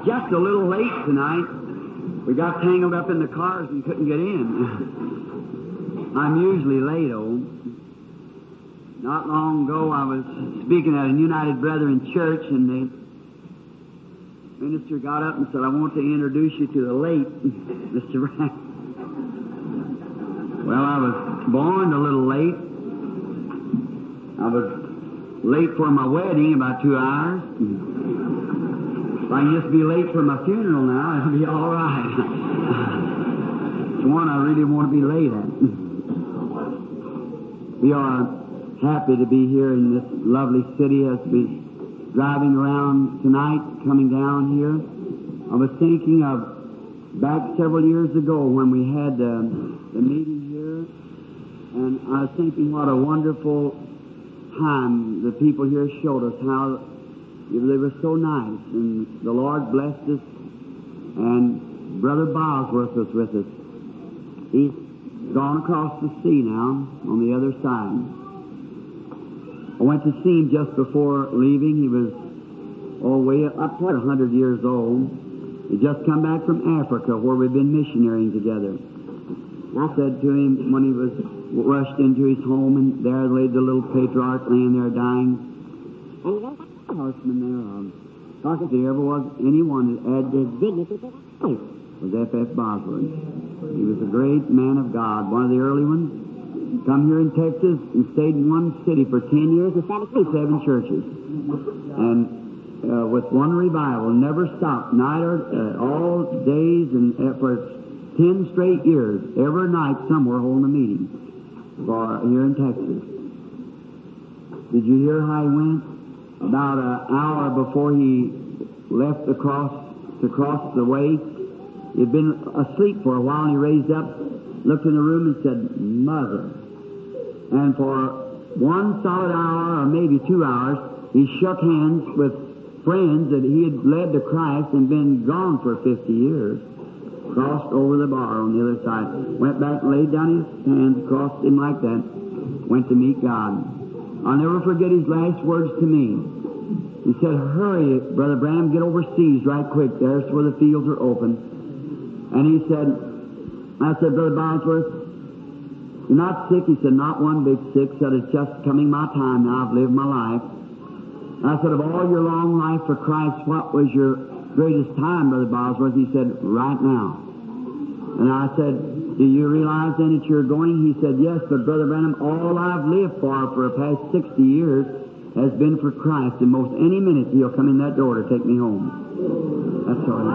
Just a little late tonight. We got tangled up in the cars and couldn't get in. I'm usually late, Not long ago I was speaking at a United Brethren church, and the minister got up and said, "I want to introduce you to the late Mr. Brown." Well, I was born a little late. I was late for my wedding about 2 hours. If I can just be late for my funeral now, it'll be all right. It's one I really want to be late at. We are happy to be here in this lovely city as we driving around tonight, coming down here. I was thinking of back several years ago when we had the meeting here, and I was thinking what a wonderful time the people here showed us, how they were so nice, and the Lord blessed us, and Brother Bosworth was with us. He's gone across the sea now, on the other side. I went to see him just before leaving. He was, way up to 100 years old. He just come back from Africa, where we've been missionarying together. I said to him when he was rushed into his home, and there laid the little patriarch laying there dying. And there's a horseman there. If there ever was anyone that had the dignity to life, was F.F. Bosworth. He was a great man of God, one of the early ones. Come here in Texas and stayed in one city for 10 years and established 7 churches. And with one revival, never stopped, night or all days, and for 10 straight years, every night somewhere holding a meeting here in Texas. Did you hear how he went? About an hour before he left to cross the way, he'd been asleep for a while, and he raised up, looked in the room and said, "Mother." And for 1 solid hour, or maybe 2 hours, he shook hands with friends that he had led to Christ and been gone for 50 years. Crossed over the bar on the other side. Went back and laid down his hands, crossed him like that. Went to meet God. I'll never forget his last words to me. He said, "Hurry, Brother Branham, get overseas right quick. There's where the fields are open." And he said, I said, "Brother Bosworth, you're not sick?" He said, "Not one bit sick." Said, "It's just coming my time now. I've lived my life." I said, "Of all your long life for Christ, what was your greatest time, Brother Bosworth?" He said, "Right now." And I said, "Do you realize then that you're going?" He said, "Yes, but Brother Branham, all I've lived for the past 60 years has been for Christ, and most any minute he'll come in that door to take me home." That's all.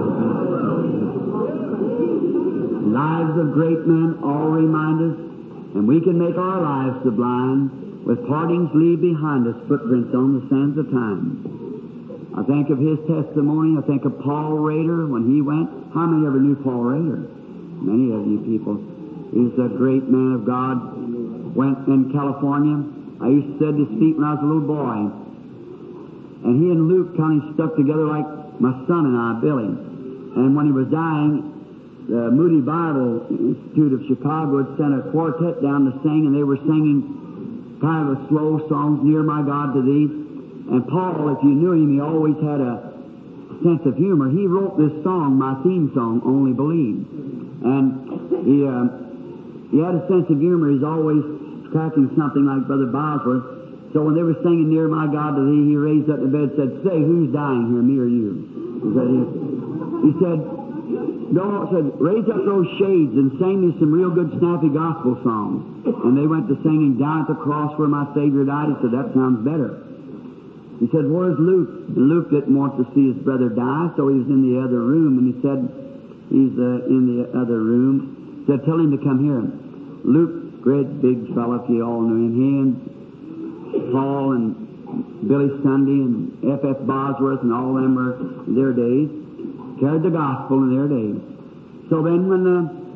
Lives of great men all remind us, and we can make our lives sublime. With partings leave behind us footprints on the sands of time. I think of his testimony. I think of Paul Rader when he went. How many ever knew Paul Rader? Many of you people. He's a great man of God. Went in California. I used to sit his feet when I was a little boy. And he and Luke kind of stuck together like my son and I, Billy. And when he was dying, the Moody Bible Institute of Chicago had sent a quartet down to sing, and they were singing kind of a slow song, "Near My God to Thee." And Paul, if you knew him, he always had a sense of humor. He wrote this song, my theme song, "Only Believe." And he had a sense of humor. He's always cracking something like Brother Bosworth. So when they were singing "Near My God to Thee," he raised up in bed and said, "Say, who's dying here, me or you?" He said, "No," said, "raise up those shades and sing me some real good snappy gospel songs." And they went to singing "Down at the Cross Where My Savior Died." He said, "That sounds better." He said, "Where's Luke?" And Luke didn't want to see his brother die, so he was in the other room. And he said, he's in the other room. He said, "Tell him to come here." Luke, great big fellow, if you all knew him. He and Paul and Billy Sunday and F.F. Bosworth and all them were in their days. Carried the gospel in their days. So then when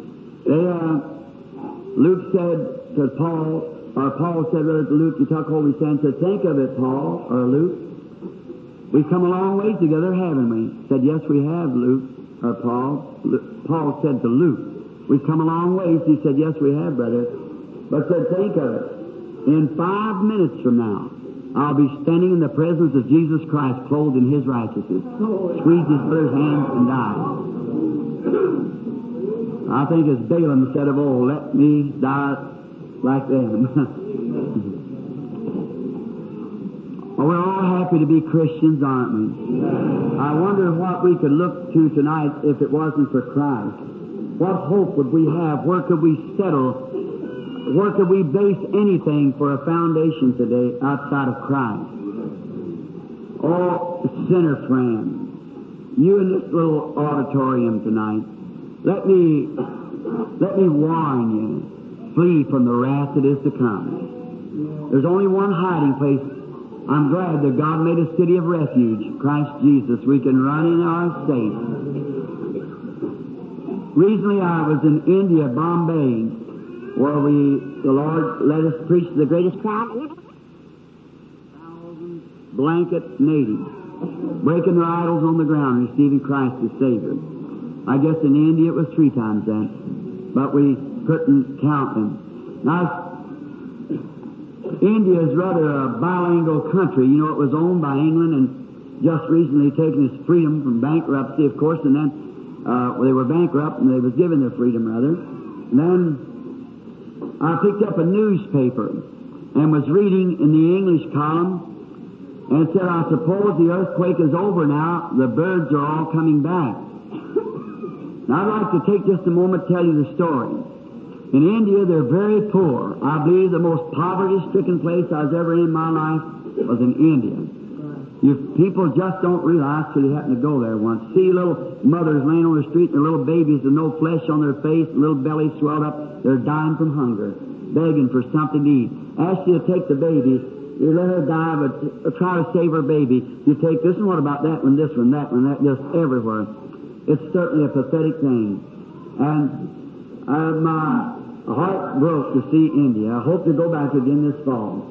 Luke said to Paul, or Paul said rather to Luke, he took hold of his hand and said, "Think of it, Paul," or Luke. "We've come a long way together, haven't we?" Said, "Yes, we have, Luke," or Paul. Paul said to Luke, "We've come a long ways." He said, "Yes, we have, brother." But said, "Think of it. In 5 minutes from now, I'll be standing in the presence of Jesus Christ, clothed in His righteousness. Squeeze His brother's hand and die. I think as Balaam said of old, let me die like them. Well, we're all happy to be Christians, aren't we? I wonder what we could look to tonight if it wasn't for Christ. What hope would we have? Where could we settle? Where could we base anything for a foundation today outside of Christ? Oh, sinner friend, you in this little auditorium tonight, let me warn you, flee from the wrath that is to come. There's only one hiding place. I'm glad that God made a city of refuge, Christ Jesus. We can run in our safe. Recently I was in India, Bombay, where the Lord let us preach to the greatest crowd. 1,000 blanket natives, breaking their idols on the ground, receiving Christ as Savior. I guess in India it was 3 times that, but we couldn't count them. Now, India is rather a bilingual country. You know, it was owned by England and just recently taken its freedom from bankruptcy, of course, and then they were bankrupt and they was given their freedom, rather. And then I picked up a newspaper and was reading in the English column, and it said, I suppose the earthquake is over now. The birds are all coming back. Now, I'd like to take just a moment to tell you the story. In India, they're very poor. I believe the most poverty-stricken place I was ever in my life was in India. You people just don't realize till you happen to go there once. See little mothers laying on the street and their little babies with no flesh on their face, little bellies swelled up. They're dying from hunger, begging for something to eat. Ask you to take the baby. You let her die, but try to save her baby. You take this one, what about that one, this one, that, just everywhere. It's certainly a pathetic thing. And my heart broke to see India. I hope to go back again this fall.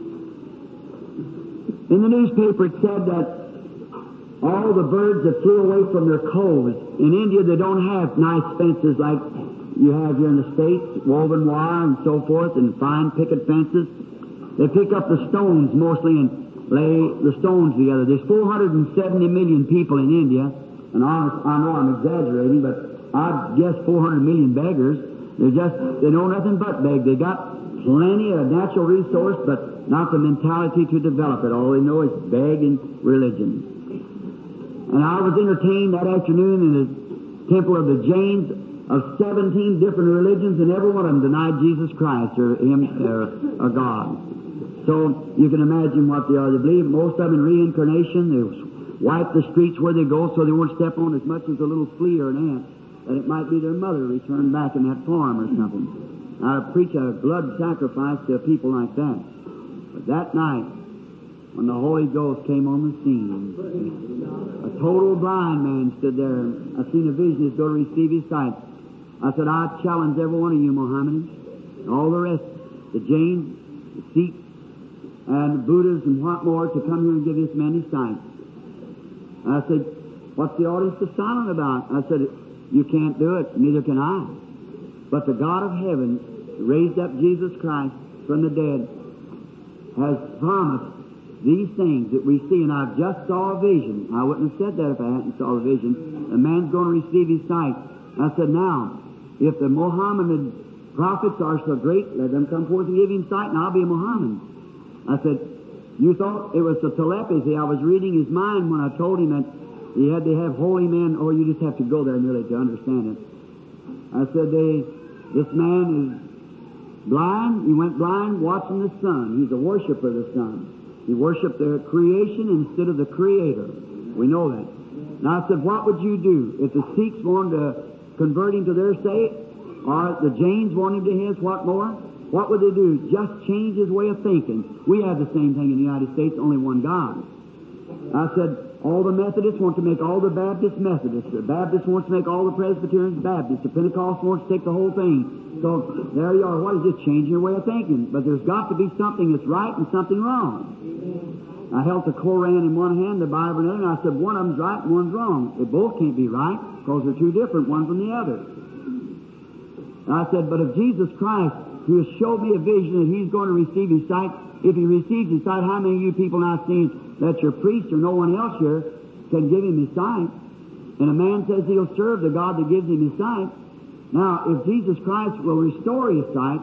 In the newspaper it said that all the birds that flew away from their coves, in India they don't have nice fences like you have here in the States, woven wire and so forth, and fine picket fences. They pick up the stones mostly and lay the stones together. There's 470 million people in India, and I know I'm exaggerating, but I'd guess 400 million beggars. They know nothing but beg. They got plenty of natural resource, but not the mentality to develop it. All they know is beg and religion. And I was entertained that afternoon in the temple of the Jains of 17 different religions, and every one of them denied Jesus Christ or God. So you can imagine what they are. They believe most of them in reincarnation. They wipe the streets where they go so they won't step on as much as a little flea or an ant, that it might be their mother returned back in that farm or something. I preach a blood sacrifice to people like that. But that night, when the Holy Ghost came on the scene, a total blind man stood there. I seen a vision as go to receive his sight. I said, I challenge every one of you Mohammedans, all the rest, the Jains, the Sikhs, and the Buddhas and what more, to come here and give this man his sight. I said, what's the audience so silent about? I said, you can't do it, neither can I. But the God of heaven raised up Jesus Christ from the dead, has promised these things that we see, and I just saw a vision. I wouldn't have said that if I hadn't saw a vision. A man's going to receive his sight. I said, now, if the Mohammedan prophets are so great, let them come forth and give him sight, and I'll be a Mohammedan. I said, you thought it was the telepathy. I was reading his mind when I told him that he had to have holy men. Oh, you just have to go there really to understand it. I said, this man is blind. He went blind watching the sun. He's a worshiper of the sun. He worshipped the creation instead of the Creator. We know that. And I said, what would you do if the Sikhs wanted to convert him to their state, or the Jains wanted him to his, what more? What would they do? Just change his way of thinking. We have the same thing in the United States, only one God. I said, all the Methodists want to make all the Baptists Methodists. The Baptists wants to make all the Presbyterians Baptists. The Pentecostals wants to take the whole thing. So there you are. What is this? Changing your way of thinking. But there's got to be something that's right and something wrong. I held the Koran in one hand, the Bible in the other, and I said, one of them's right and one's wrong. They both can't be right because they're two different, one from the other. And I said, but if Jesus Christ, who has showed me a vision that he's going to receive his sight, if he receives his sight, how many of you people now seeing that your priest or no one else here can give him his sight? And a man says he'll serve the God that gives him his sight. Now, if Jesus Christ will restore his sight,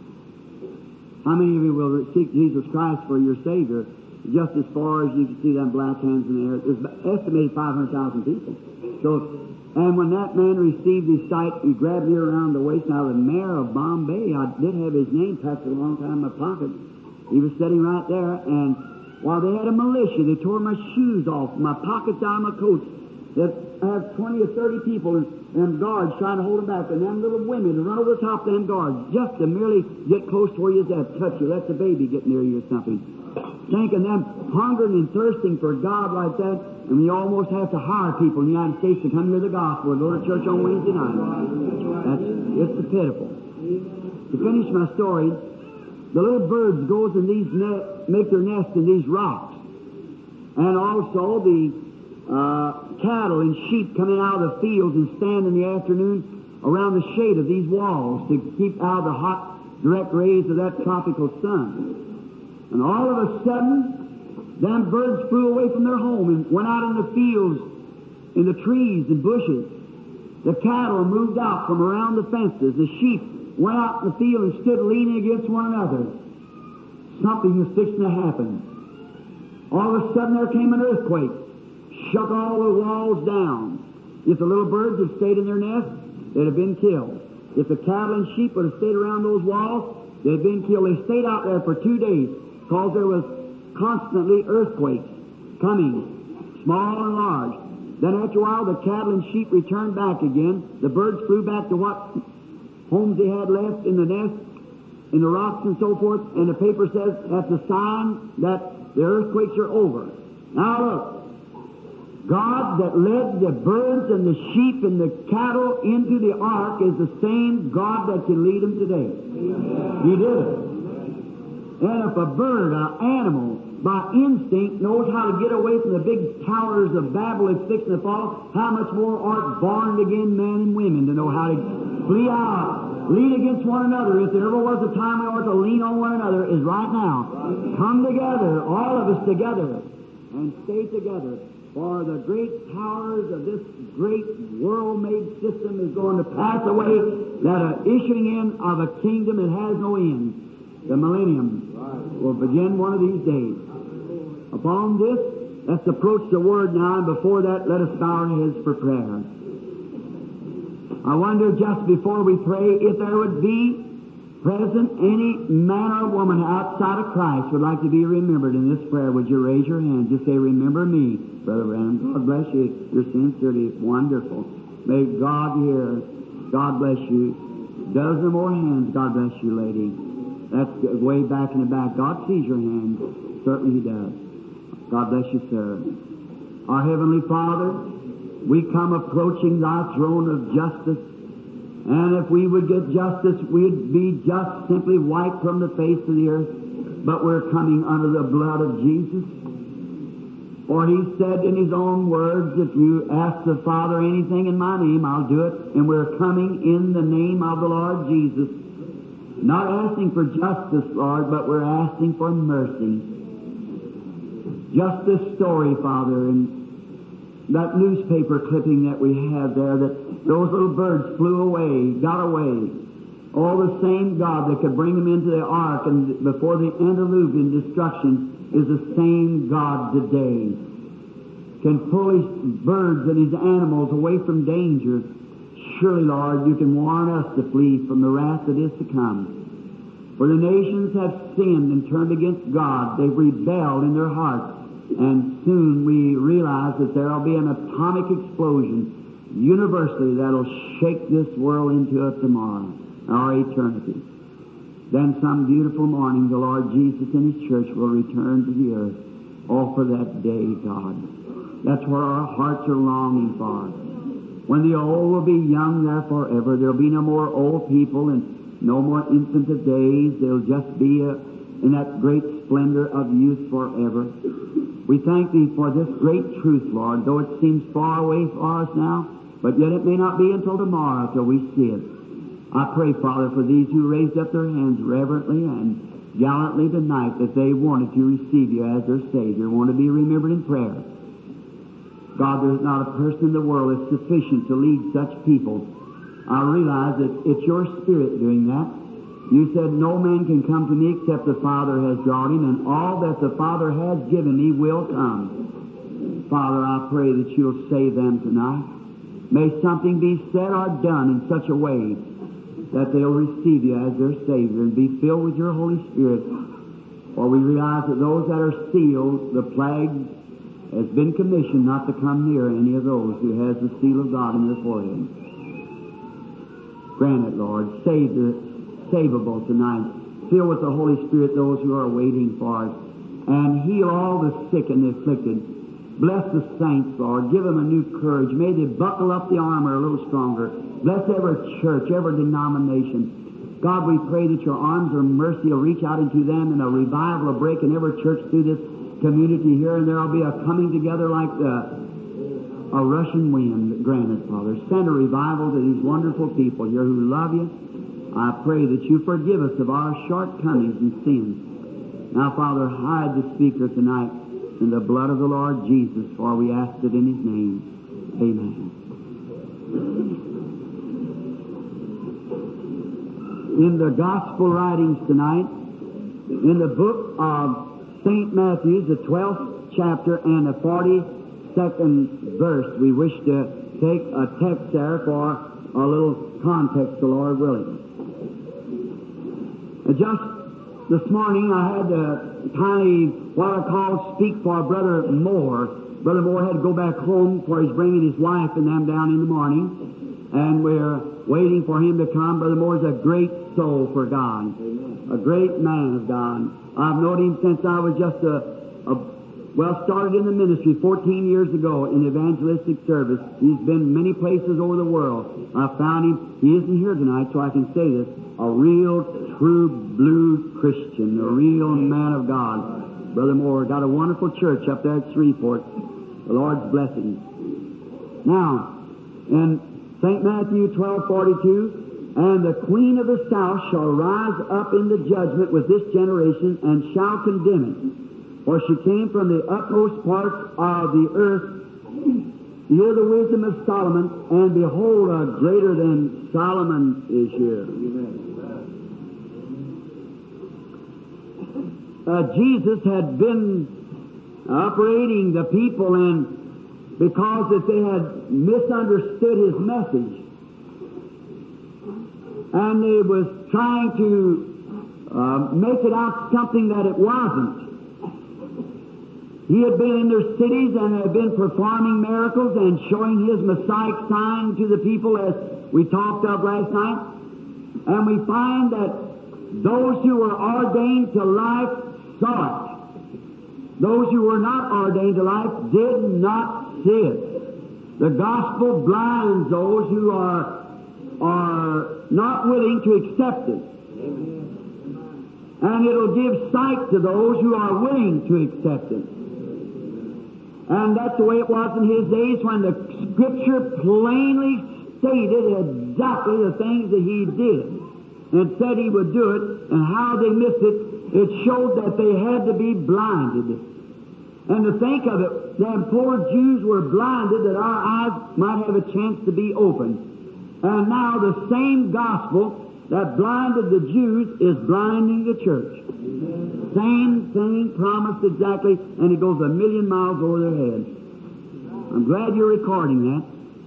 how many of you will seek Jesus Christ for your Savior? Just as far as you can see them black hands in the air, there's estimated 500,000 people. So, and when that man received his sight, he grabbed me around the waist. Now, the mayor of Bombay, I did have his name packed a long time in my pocket. He was sitting right there, and while they had a militia, they tore my shoes off, my pockets out of my coat. That I have 20 or 30 people and guards trying to hold them back, and them little women to run over the top of them guards just to merely get close to where you're at, touch you, let the baby get near you or something. Thinking them hungering and thirsting for God like that, and we almost have to hire people in the United States to come hear the gospel and go to church on Wednesday night. It's pitiful. To finish my story, the little birds goes and these make their nest in these rocks, and also the cattle and sheep coming out of the fields and stand in the afternoon around the shade of these walls to keep out of the hot, direct rays of that tropical sun. And all of a sudden, them birds flew away from their home and went out in the fields, in the trees and bushes. The cattle moved out from around the fences. The sheep went out in the field and stood leaning against one another. Something was fixing to happen. All of a sudden, there came an earthquake. Shook all the walls down. If the little birds had stayed in their nest, they'd have been killed. If the cattle and sheep would have stayed around those walls, they'd have been killed. They stayed out there for 2 days because there was constantly earthquakes coming, small and large. Then after a while, the cattle and sheep returned back again. The birds flew back to what homes they had left in the nest, in the rocks and so forth. And the paper says that's a sign that the earthquakes are over. Now look. God that led the birds and the sheep and the cattle into the ark is the same God that can lead them today. He did it. And if a bird, an animal, by instinct knows how to get away from the big towers of Babel that's fixing to fall, how much more art born again men and women to know how to flee out, lean against one another. If there ever was a time we ought to lean on one another, is right now. Come together, all of us together, and stay together. For the great powers of this great world-made system is going to pass away, that issuing in of a kingdom that has no end. The millennium will begin one of these days. Upon this, let's approach the Word now, and before that, let us bow our heads for prayer. I wonder, just before we pray, if there would be present any man or woman outside of Christ would like to be remembered in this prayer. Would you raise your hand? Just say, remember me, Brother Branham. God bless you. Your sincerity is wonderful. May God hear. God bless you. Dozen more hands. God bless you, lady. That's way back in the back. God sees your hand. Certainly He does. God bless you, sir. Our Heavenly Father, we come approaching Thy throne of justice. And if we would get justice, we'd be just simply wiped from the face of the earth. But we're coming under the blood of Jesus. For He said in His own words, if you ask the Father anything in my name, I'll do it. And we're coming in the name of the Lord Jesus. Not asking for justice, Lord, but we're asking for mercy. Just this story, Father, and that newspaper clipping that we have there, that those little birds flew away, got away. All the same God that could bring them into the ark and before the antediluvian destruction is the same God today. Can pull His birds and His animals away from danger. Surely, Lord, you can warn us to flee from the wrath that is to come. For the nations have sinned and turned against God. They've rebelled in their hearts. And soon we realize that there will be an atomic explosion universally that'll shake this world into a tomorrow, our eternity. Then some beautiful morning the Lord Jesus and His church will return to the earth. Oh, for that day, God. That's what our hearts are longing for. When the old will be young there forever, there'll be no more old people and no more infant of days. They'll just be in that great splendor of youth forever. We thank Thee for this great truth, Lord, though it seems far away for us now, but yet it may not be until tomorrow till we see it. I pray, Father, for these who raised up their hands reverently and gallantly tonight that they wanted to receive you as their Savior, want to be remembered in prayer. God, there's not a person in the world that's sufficient to lead such people. I realize that it's your Spirit doing that. You said no man can come to me except the Father has drawn him, and all that the Father has given me will come. Father, I pray that you'll save them tonight. May something be said or done in such a way that they'll receive you as their Savior and be filled with your Holy Spirit. For we realize that those that are sealed, the plague has been commissioned not to come near any of those who has the seal of God in their forehead. Grant it, Lord. Save the savable tonight. Fill with the Holy Spirit those who are waiting for it. And heal all the sick and the afflicted. Bless the saints, Lord. Give them a new courage. May they buckle up the armor a little stronger. Bless every church, every denomination. God, we pray that your arms of mercy will reach out into them and a revival will break in every church through this community here, and there will be a coming together like a rushing wind. Grant it, Father. Send a revival to these wonderful people here who love you. I pray that you forgive us of our shortcomings and sins. Now, Father, hide the speaker tonight in the blood of the Lord Jesus, for we ask it in His name. Amen. In the Gospel writings tonight, in the book of St. Matthew, the 12th chapter and the 42nd verse, we wish to take a text there for a little context, the Lord willing. Just this morning I had to what I call speak for Brother Moore. Brother Moore had to go back home for he's bringing his wife and them down in the morning, and we're waiting for him to come. Brother Moore's a great soul for God, a great man of God. I've known him since I was just started in the ministry 14 years ago in evangelistic service. He's been many places over the world. I found him. He isn't here tonight, so I can say this. A real, true, blue Christian, a real man of God. Brother Moore got a wonderful church up there at Shreveport. The Lord's blessing. Now, in St. Matthew 12:42, and the queen of the south shall rise up in the judgment with this generation and shall condemn it. For she came from the utmost parts of the earth to hear the wisdom of Solomon, and behold, a greater than Solomon is here. Jesus had been operating the people, and because that they had misunderstood His message, and they was trying to make it out something that it wasn't. He had been in their cities and had been performing miracles and showing His Messiah sign to the people, as we talked of last night. And we find that those who were ordained to life saw it. Those who were not ordained to life did not see it. The gospel blinds those who are not willing to accept it. And it'll give sight to those who are willing to accept it. And that's the way it was in His days, when the Scripture plainly stated exactly the things that He did and said He would do it, and how they missed it. It showed that they had to be blinded. And to think of it, them poor Jews were blinded that our eyes might have a chance to be opened. And now the same gospel that blinded the Jews is blinding the church. Same thing promised exactly, and it goes a million miles over their heads. I'm glad you're recording that.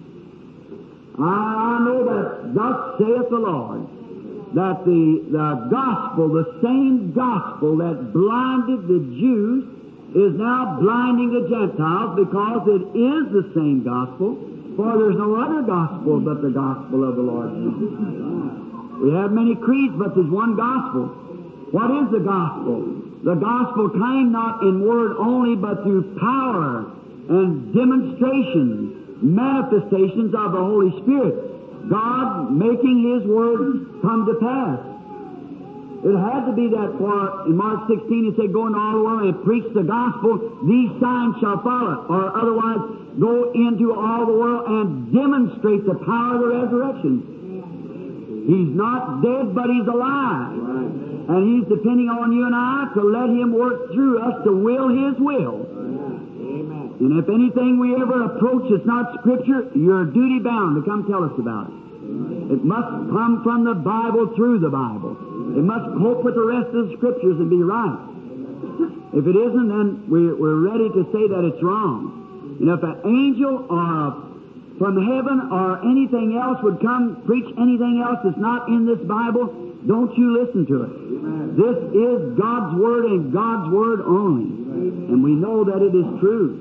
I know that thus saith the Lord, that the gospel, the same gospel that blinded the Jews, is now blinding the Gentiles, because it is the same gospel, for there's no other gospel but the gospel of the Lord Jesus. We have many creeds, but there's one gospel. What is the gospel? The gospel came not in word only, but through power and demonstrations, manifestations of the Holy Spirit. God making His word come to pass. It had to be that, for in Mark 16 He said, go into all the world and preach the gospel, these signs shall follow. Or otherwise, go into all the world and demonstrate the power of the resurrection. He's not dead, but He's alive. And He's depending on you and I to let Him work through us to will His will. Amen. And if anything we ever approach that's not Scripture, you're duty bound to come tell us about it. It must come from the Bible through the Bible. It must cope with the rest of the Scriptures and be right. If it isn't, then we're ready to say that it's wrong. And if an angel or from heaven or anything else would come preach anything else that's not in this Bible, don't you listen to it. Amen. This is God's Word and God's Word only. And we know that it is true.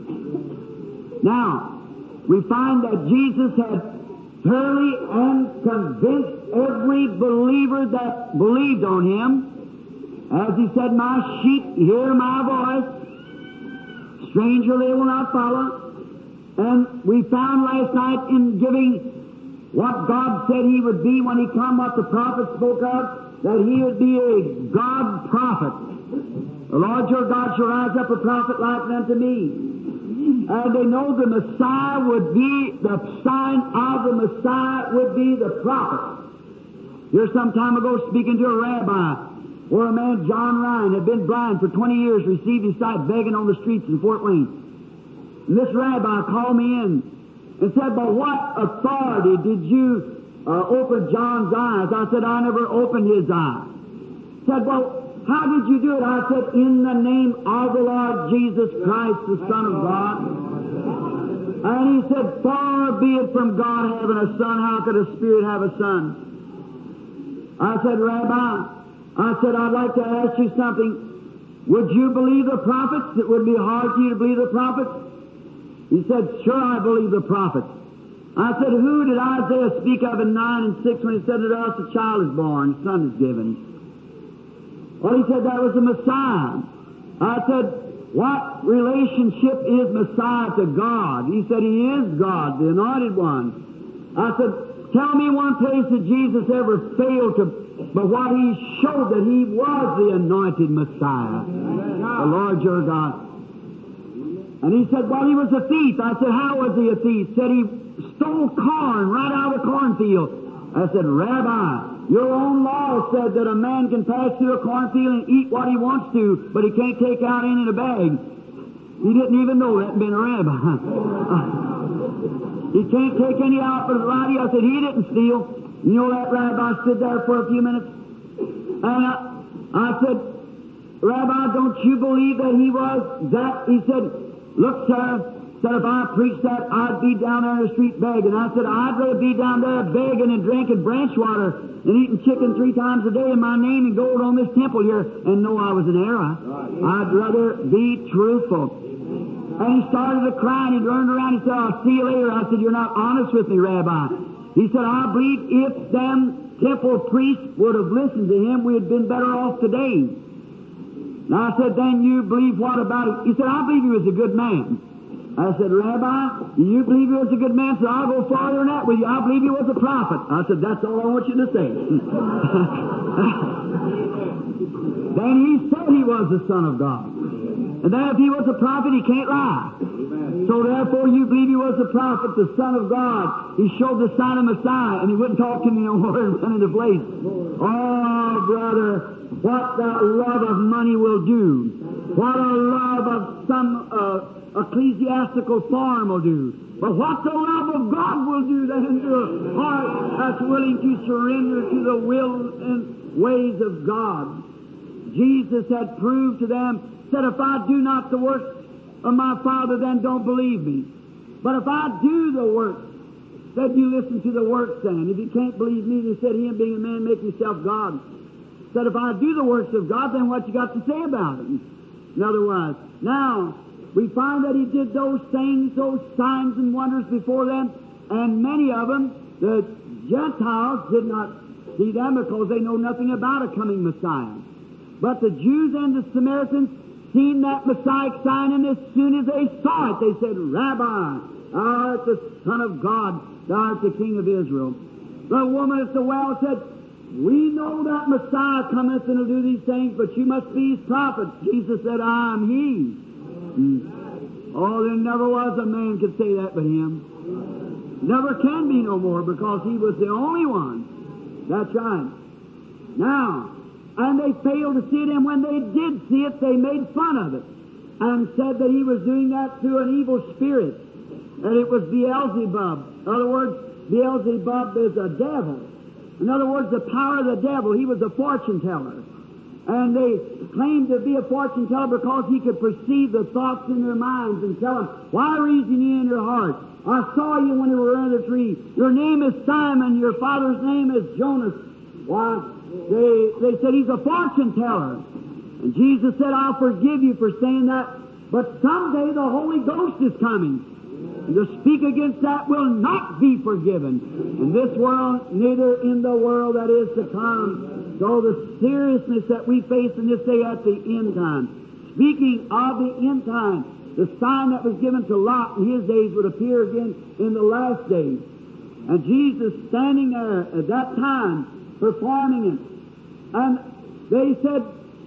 Now, we find that Jesus had thoroughly and convinced every believer that believed on Him. As He said, my sheep hear my voice. Stranger they will not follow. And we found last night in giving what God said He would be when He come, what the prophet spoke of, that He would be a God prophet. The Lord your God shall rise up a prophet like unto me. And they know the Messiah would be, the sign of the Messiah would be the prophet. Here some time ago speaking to a rabbi, where a man, John Ryan, had been blind for 20 years, received his sight begging on the streets in Fort Wayne. And this rabbi called me in and said, by what authority did you open John's eyes? I said, I never opened his eyes. He said, well, how did you do it? I said, in the name of the Lord Jesus Christ, the Son of God. And he said, far be it from God having a son. How could a spirit have a son? I said, Rabbi, I'd like to ask you something. Would you believe the prophets? It would be hard for you to believe the prophets. He said, sure, I believe the prophets. I said, who did Isaiah speak of in 9 and 6 when he said, to us a child is born, a son is given? Well, he said that was the Messiah. I said, what relationship is Messiah to God? He said, He is God, the Anointed One. I said, tell me one place that Jesus ever failed to, but what He showed that He was the Anointed Messiah, the Lord your God. And he said, well, He was a thief. I said, how was He a thief? He said He stole corn right out of the cornfield. I said, Rabbi, your own law said that a man can pass through a cornfield and eat what he wants to, but he can't take out any in a bag. He didn't even know that, being a rabbi. He can't take any out for the body. I said, he didn't steal. You know, that rabbi stood there for a few minutes. And I said, Rabbi, don't you believe that he was that? He said, look, sir, said if I preached that, I'd be down there in the street begging. I said, I'd rather be down there begging and drinking branch water and eating chicken 3 times a day in my name and gold on this temple here and know I was in error. I'd rather be truthful. And he started to cry and he turned around and he said, I'll see you later. I said, you're not honest with me, Rabbi. He said, I believe if them temple priests would have listened to him, we had been better off today. And I said, then you believe what about it? He said, I believe he was a good man. I said, Rabbi, do you believe he was a good man? So I'll go farther than that with you. I believe he was a prophet. I said, that's all I want you to say. Then he said he was the Son of God. And then if he was a prophet, he can't lie. So therefore you believe he was a prophet, the Son of God. He showed the sign of Messiah, and he wouldn't talk to me no more and run into place. Oh, brother, what the love of money will do. What a love of some ecclesiastical form will do. But what the love of God will do then to a heart that's willing to surrender to the will and ways of God. Jesus had proved to them, said, if I do not the works of my Father, then don't believe me. But if I do the works, then you listen to the works then. If you can't believe me, he said, him being a man, make himself God. Said, if I do the works of God, then what you got to say about it? In other words, now, we find that he did those things, those signs and wonders before them, and many of them, the Gentiles did not see them because they know nothing about a coming Messiah. But the Jews and the Samaritans seen that Messiah sign, and as soon as they saw it, they said, Rabbi, thou art the Son of God, thou art the King of Israel. The woman at the well said, we know that Messiah cometh and will do these things, but you must be his prophet. Jesus said, I am he. Oh, there never was a man could say that but him. Never can be no more, because he was the only one. That's right. Now, And they failed to see it, and when they did see it, they made fun of it and said that he was doing that through an evil spirit, that it was Beelzebub. In other words, Beelzebub is a devil. In other words, the power of the devil. He was a fortune teller. And they claimed to be a fortune teller because he could perceive the thoughts in their minds and tell them, why reason ye in your heart? I saw you when you were under the tree. Your name is Simon. Your father's name is Jonas. Why, they said he's a fortune teller. And Jesus said, I'll forgive you for saying that, but someday the Holy Ghost is coming. And to speak against that will not be forgiven in this world, neither in the world that is to come. So the seriousness that we face in this day at the end time. Speaking of the end time, the sign that was given to Lot in his days would appear again in the last days. And Jesus standing there at that time, performing it. And they said,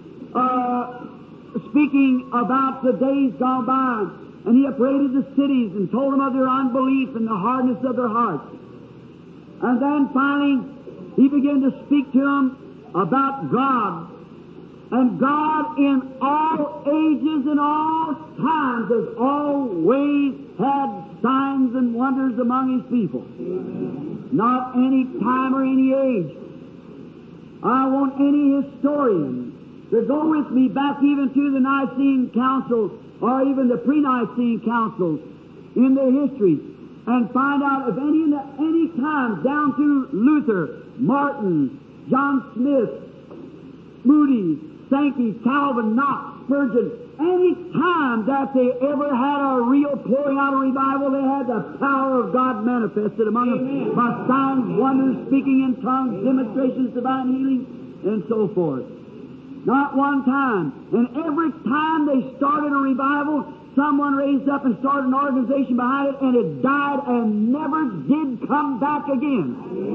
speaking about the days gone by, and he upbraided the cities and told them of their unbelief and the hardness of their hearts. And then finally, he began to speak to them about God. And God in all ages and all times has always had signs and wonders among His people. Not any time or any age. I want any historian to go with me back even to the Nicene Council or even the pre-Nicene Councils in their history and find out if any time down to Luther, Martin, John Smith, Moody, Sankey, Calvin, Knox, Spurgeon, any time that they ever had a real pouring out of revival, they had the power of God manifested among them by signs, wonders, speaking in tongues, demonstrations, divine healing, and so forth. Not one time. And every time they started a revival, someone raised up and started an organization behind it, and it died and never did come back again.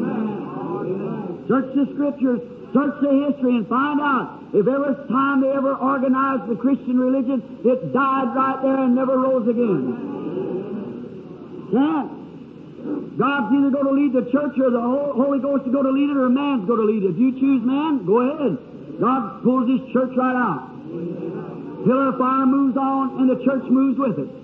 Amen. Search the Scriptures, search the history, and find out if every time they ever organized the Christian religion, it died right there and never rose again. Can't. God's either going to lead the church or the Holy Ghost is going to lead it, or man's going to lead it. If you choose man, go ahead. God pulls His church right out. Pillar of fire moves on, and the church moves with it.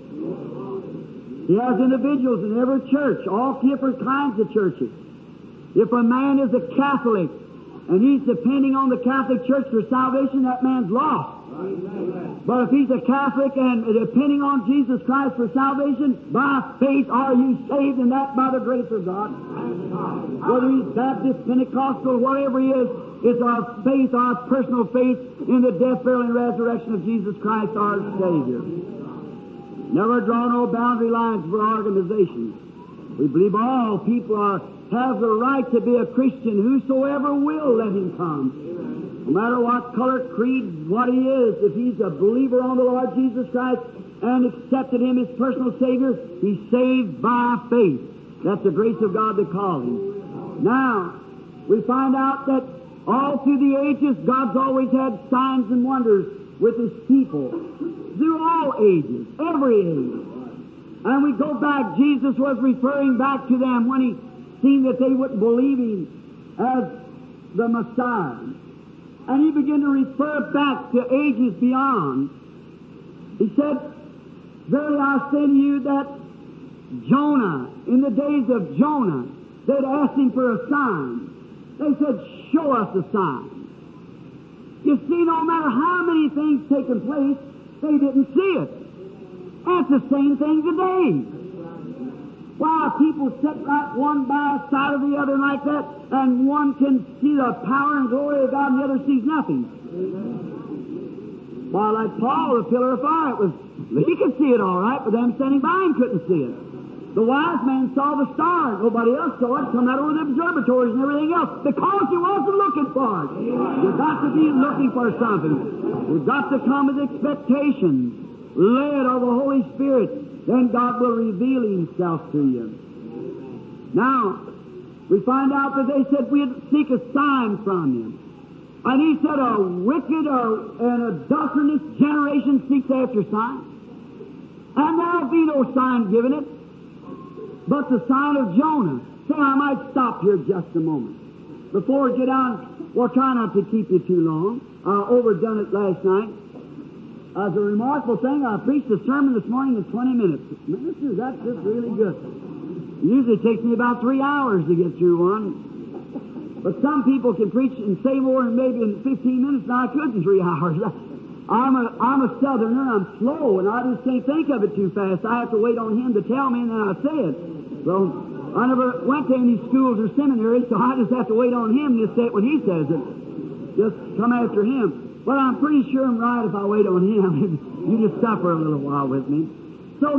He has individuals in every church, all different kinds of churches. If a man is a Catholic, and he's depending on the Catholic Church for salvation, that man's lost. But if he's a Catholic and depending on Jesus Christ for salvation, by faith are you saved, and that by the grace of God. Whether he's Baptist, Pentecostal, whatever he is, it's our faith, our personal faith in the death, burial, and resurrection of Jesus Christ, our Savior. Never draw no boundary lines for organizations. We believe all people have the right to be a Christian. Whosoever will, let him come. No matter what color, creed, what he is, if he's a believer on the Lord Jesus Christ and accepted Him as personal Savior, he's saved by faith. That's the grace of God that calls him. Now, we find out that all through the ages, God's always had signs and wonders with His people. Through all ages, every age. And we go back, Jesus was referring back to them when He seen that they wouldn't believe Him as the Messiah. And He began to refer back to ages beyond. He said, verily I say to you that Jonah, in the days of Jonah, they'd asked him for a sign. They said, show us a sign. You see, no matter how many things taking place, they didn't see it. That's the same thing today. Why, people sit right one by the side of the other like that, and one can see the power and glory of God, and the other sees nothing. Why, like Paul, the pillar of fire, he could see it all right, but them standing by him couldn't see it. The wise man saw the star, nobody else saw it, come out over the observatories and everything else, because he wasn't looking for it. You've got to be looking for something. You've got to come with expectations, led of the Holy Spirit. Then God will reveal Himself to you. Now, we find out that they said we'd seek a sign from Him. And He said a wicked and adulterous generation seeks after signs. And there'll be no sign given it but the sign of Jonah. Say, I might stop here just a moment. Before we get on, Well, try not to keep you too long. I overdone it last night. As a remarkable thing, I preached a sermon this morning in 20 minutes. Minister, that's just really good. Usually it takes me about 3 hours to get through one. But some people can preach and say more than maybe in 15 minutes than I could in 3 hours. I'm a southerner, I'm slow, and I just can't think of it too fast. I have to wait on him to tell me, and then I say it. So I never went to any schools or seminaries, so I just have to wait on him to say it when he says it. Just come after him. But I'm pretty sure I'm right if I wait on him. You just suffer a little while with me. So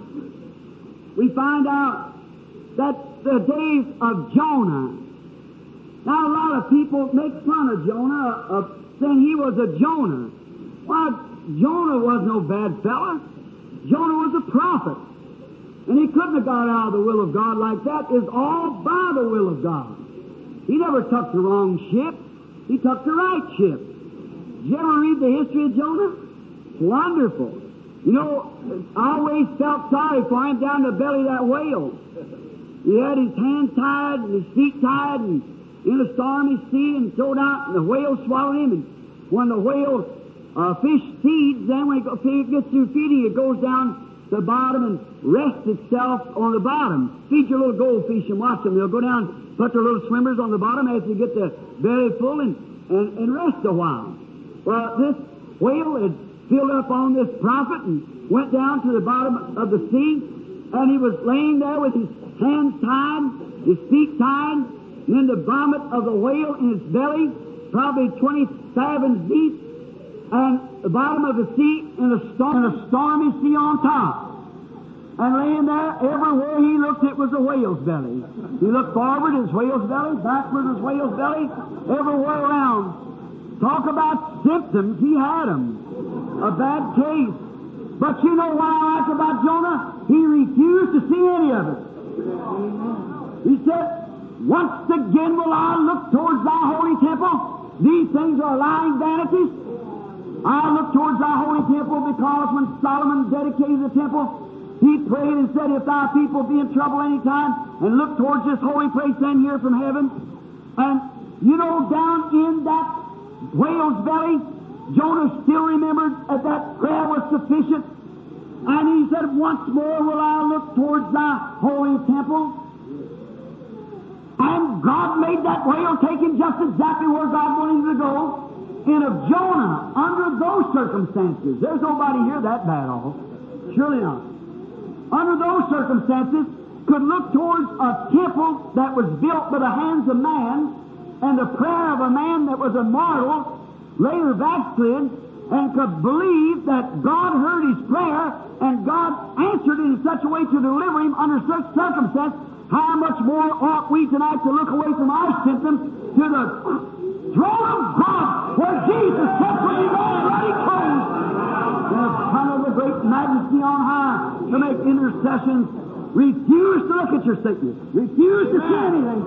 then, we find out that the days of Jonah. Now, a lot of people make fun of Jonah, saying he was a Jonah. Well, Jonah was no bad fella. Jonah was a prophet. And he couldn't have got out of the will of God like that. It's all by the will of God. He never took the wrong ship. He took the right ship. Did you ever read the history of Jonah? Wonderful. You know, I always felt sorry for him down the belly of that whale. He had his hands tied and his feet tied and in a stormy sea and thrown out, and the whale swallowed him. And when the whale fish feeds, then when it gets through feeding, it goes down to the bottom and rests itself on the bottom. Feed your little goldfish and watch them. They'll go down, put their little swimmers on the bottom as they get the belly full and rest a while. Well, this whale had filled up on this prophet and went down to the bottom of the sea, and he was laying there with his hands tied, his feet tied, and in the vomit of the whale in his belly, probably 20 fathoms deep, and the bottom of the sea in a stormy sea on top. And laying there, everywhere he looked, it was a whale's belly. He looked forward, it was whale's belly, backward, it was whale's belly, everywhere around. Talk about symptoms, he had them. A bad case. But you know what I like about Jonah? He refused to see any of it. He said, once again will I look towards thy holy temple. These things are lying vanities. I look towards thy holy temple because when Solomon dedicated the temple, he prayed and said, if thy people be in trouble any time, and look towards this holy place, then hear from heaven. And you know, down in that whale's belly, Jonah still remembered that prayer was sufficient. And he said, once more will I look towards thy holy temple. And God made that whale take him just exactly where God wanted him to go. And of Jonah, under those circumstances, there's nobody here that bad off. Surely not. Under those circumstances, could look towards a temple that was built by the hands of man, and the prayer of a man that was immortal, later backslid, and could believe that God heard his prayer, and God answered it in such a way to deliver him under such circumstance, how much more ought we tonight to look away from our symptoms to the throne of God, where Jesus sits with his already closed, in the Son of the great majesty on high, to make intercessions. Refuse to look at your sickness. Refuse to see anything.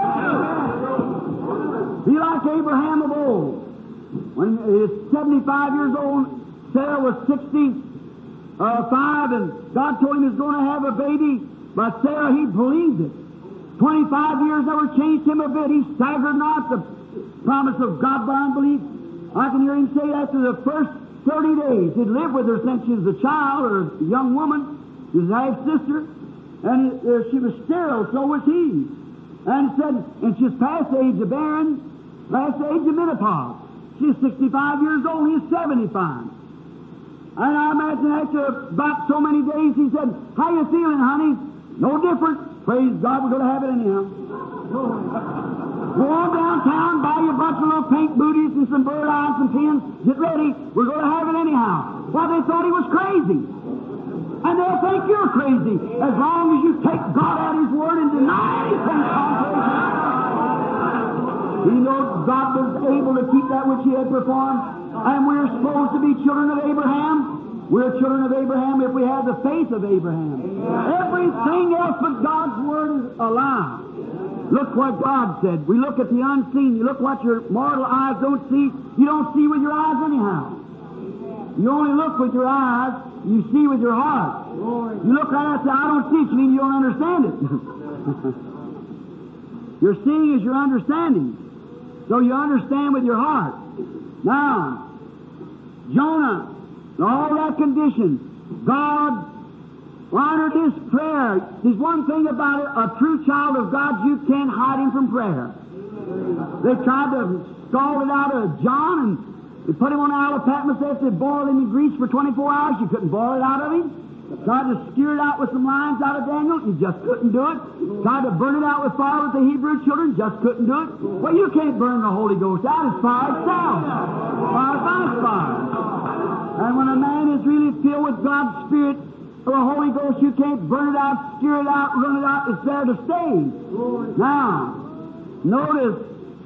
Be like Abraham of old. When he was 75 years old, Sarah was 65, and God told him he was going to have a baby. But Sarah, he believed it. 25 years never changed him a bit. He staggered not the promise of God by unbelief. I can hear him say after the first 30 days, he'd lived with her since she was a child or a young woman, his half-sister, and she was sterile, so was he. And he said, and she's past the age of bearing, past the age of menopause. She's 65 years old, he's 75. And I imagine after about so many days, he said, how you feeling, honey? No different. Praise God, we're going to have it anyhow. Go on downtown, buy you a bunch of little pink booties and some bird eyes and pins. Get ready. We're going to have it anyhow. Well, they thought he was crazy. And they'll think you're crazy as long as you take God at His word and deny anything contrary. He knows God was able to keep that which He had performed. And we're supposed to be children of Abraham. We're children of Abraham if we have the faith of Abraham. Everything else but God's word is a lie. Look what God said. We look at the unseen. You look what your mortal eyes don't see. You don't see with your eyes anyhow. You only look with your eyes. You see with your heart. You look right and say, I don't see it. You mean you don't understand it. Your seeing is your understanding. So you understand with your heart. Now, Jonah, all that condition, God honored his prayer. There's one thing about it, a true child of God, you can't hide him from prayer. They tried to scald it out of John, and they put him on the Isle of Patmos. They boiled him in grease for 24 hours. You couldn't boil it out of him. Tried to skewer it out with some lines out of Daniel. You just couldn't do it. Tried to burn it out with fire with the Hebrew children. Just couldn't do it. Well, you can't burn the Holy Ghost out. It's fire itself. Fire by fire. And when a man is really filled with God's Spirit, or the Holy Ghost, you can't burn it out, skewer it out, run it out. It's there to stay. Now, notice,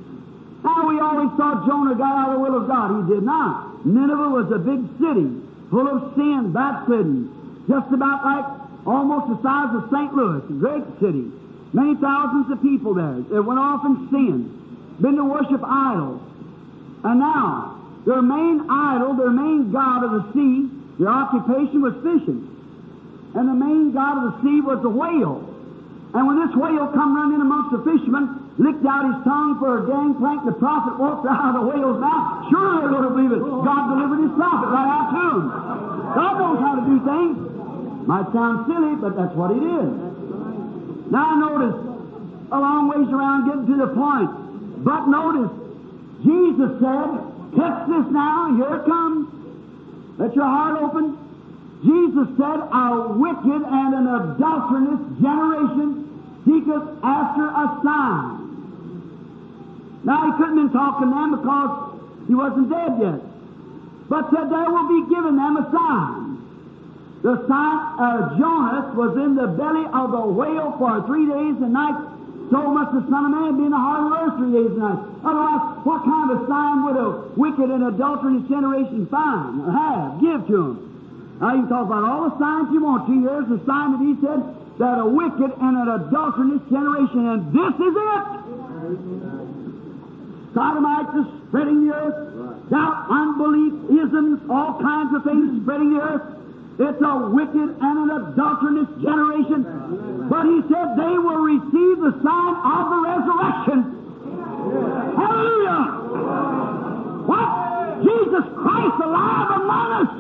how we always thought Jonah got out of the will of God. He did not. Nineveh was a big city, full of sin, backslidden, just about like almost the size of St. Louis, a great city. Many thousands of people there. They went off in sin, been to worship idols. And now, their main idol, their main god of the sea, their occupation was fishing. And the main god of the sea was the whale. And when this whale come running in amongst the fishermen, licked out his tongue for a gangplank, the prophet walked out of the whale's mouth. Sure, they're going to believe it. God delivered his prophet right out to him. God knows how to do things. Might sound silly, but that's what he did. Now notice, a long ways around getting to the point. But notice, Jesus said, catch this now, here it comes. Let your heart open. Jesus said, a wicked and an adulterous generation seeketh after a sign. Now, he couldn't have been talking to them because he wasn't dead yet. But said, there will be given them a sign. The sign of Jonas was in the belly of the whale for 3 days and nights. So must the Son of Man be in the heart of the earth 3 days and nights. Otherwise, what kind of a sign would a wicked and adulterous generation find or have? Give to them. Now, you can talk about all the signs you want to. Here's the sign that he said, that a wicked and an adulterous generation, and this is it. Sodomites are spreading the earth. Doubt, unbelief, isms, all kinds of things spreading the earth. It's a wicked and an adulterous generation. But he said they will receive the sign of the resurrection. Hallelujah! What? Jesus Christ alive among us.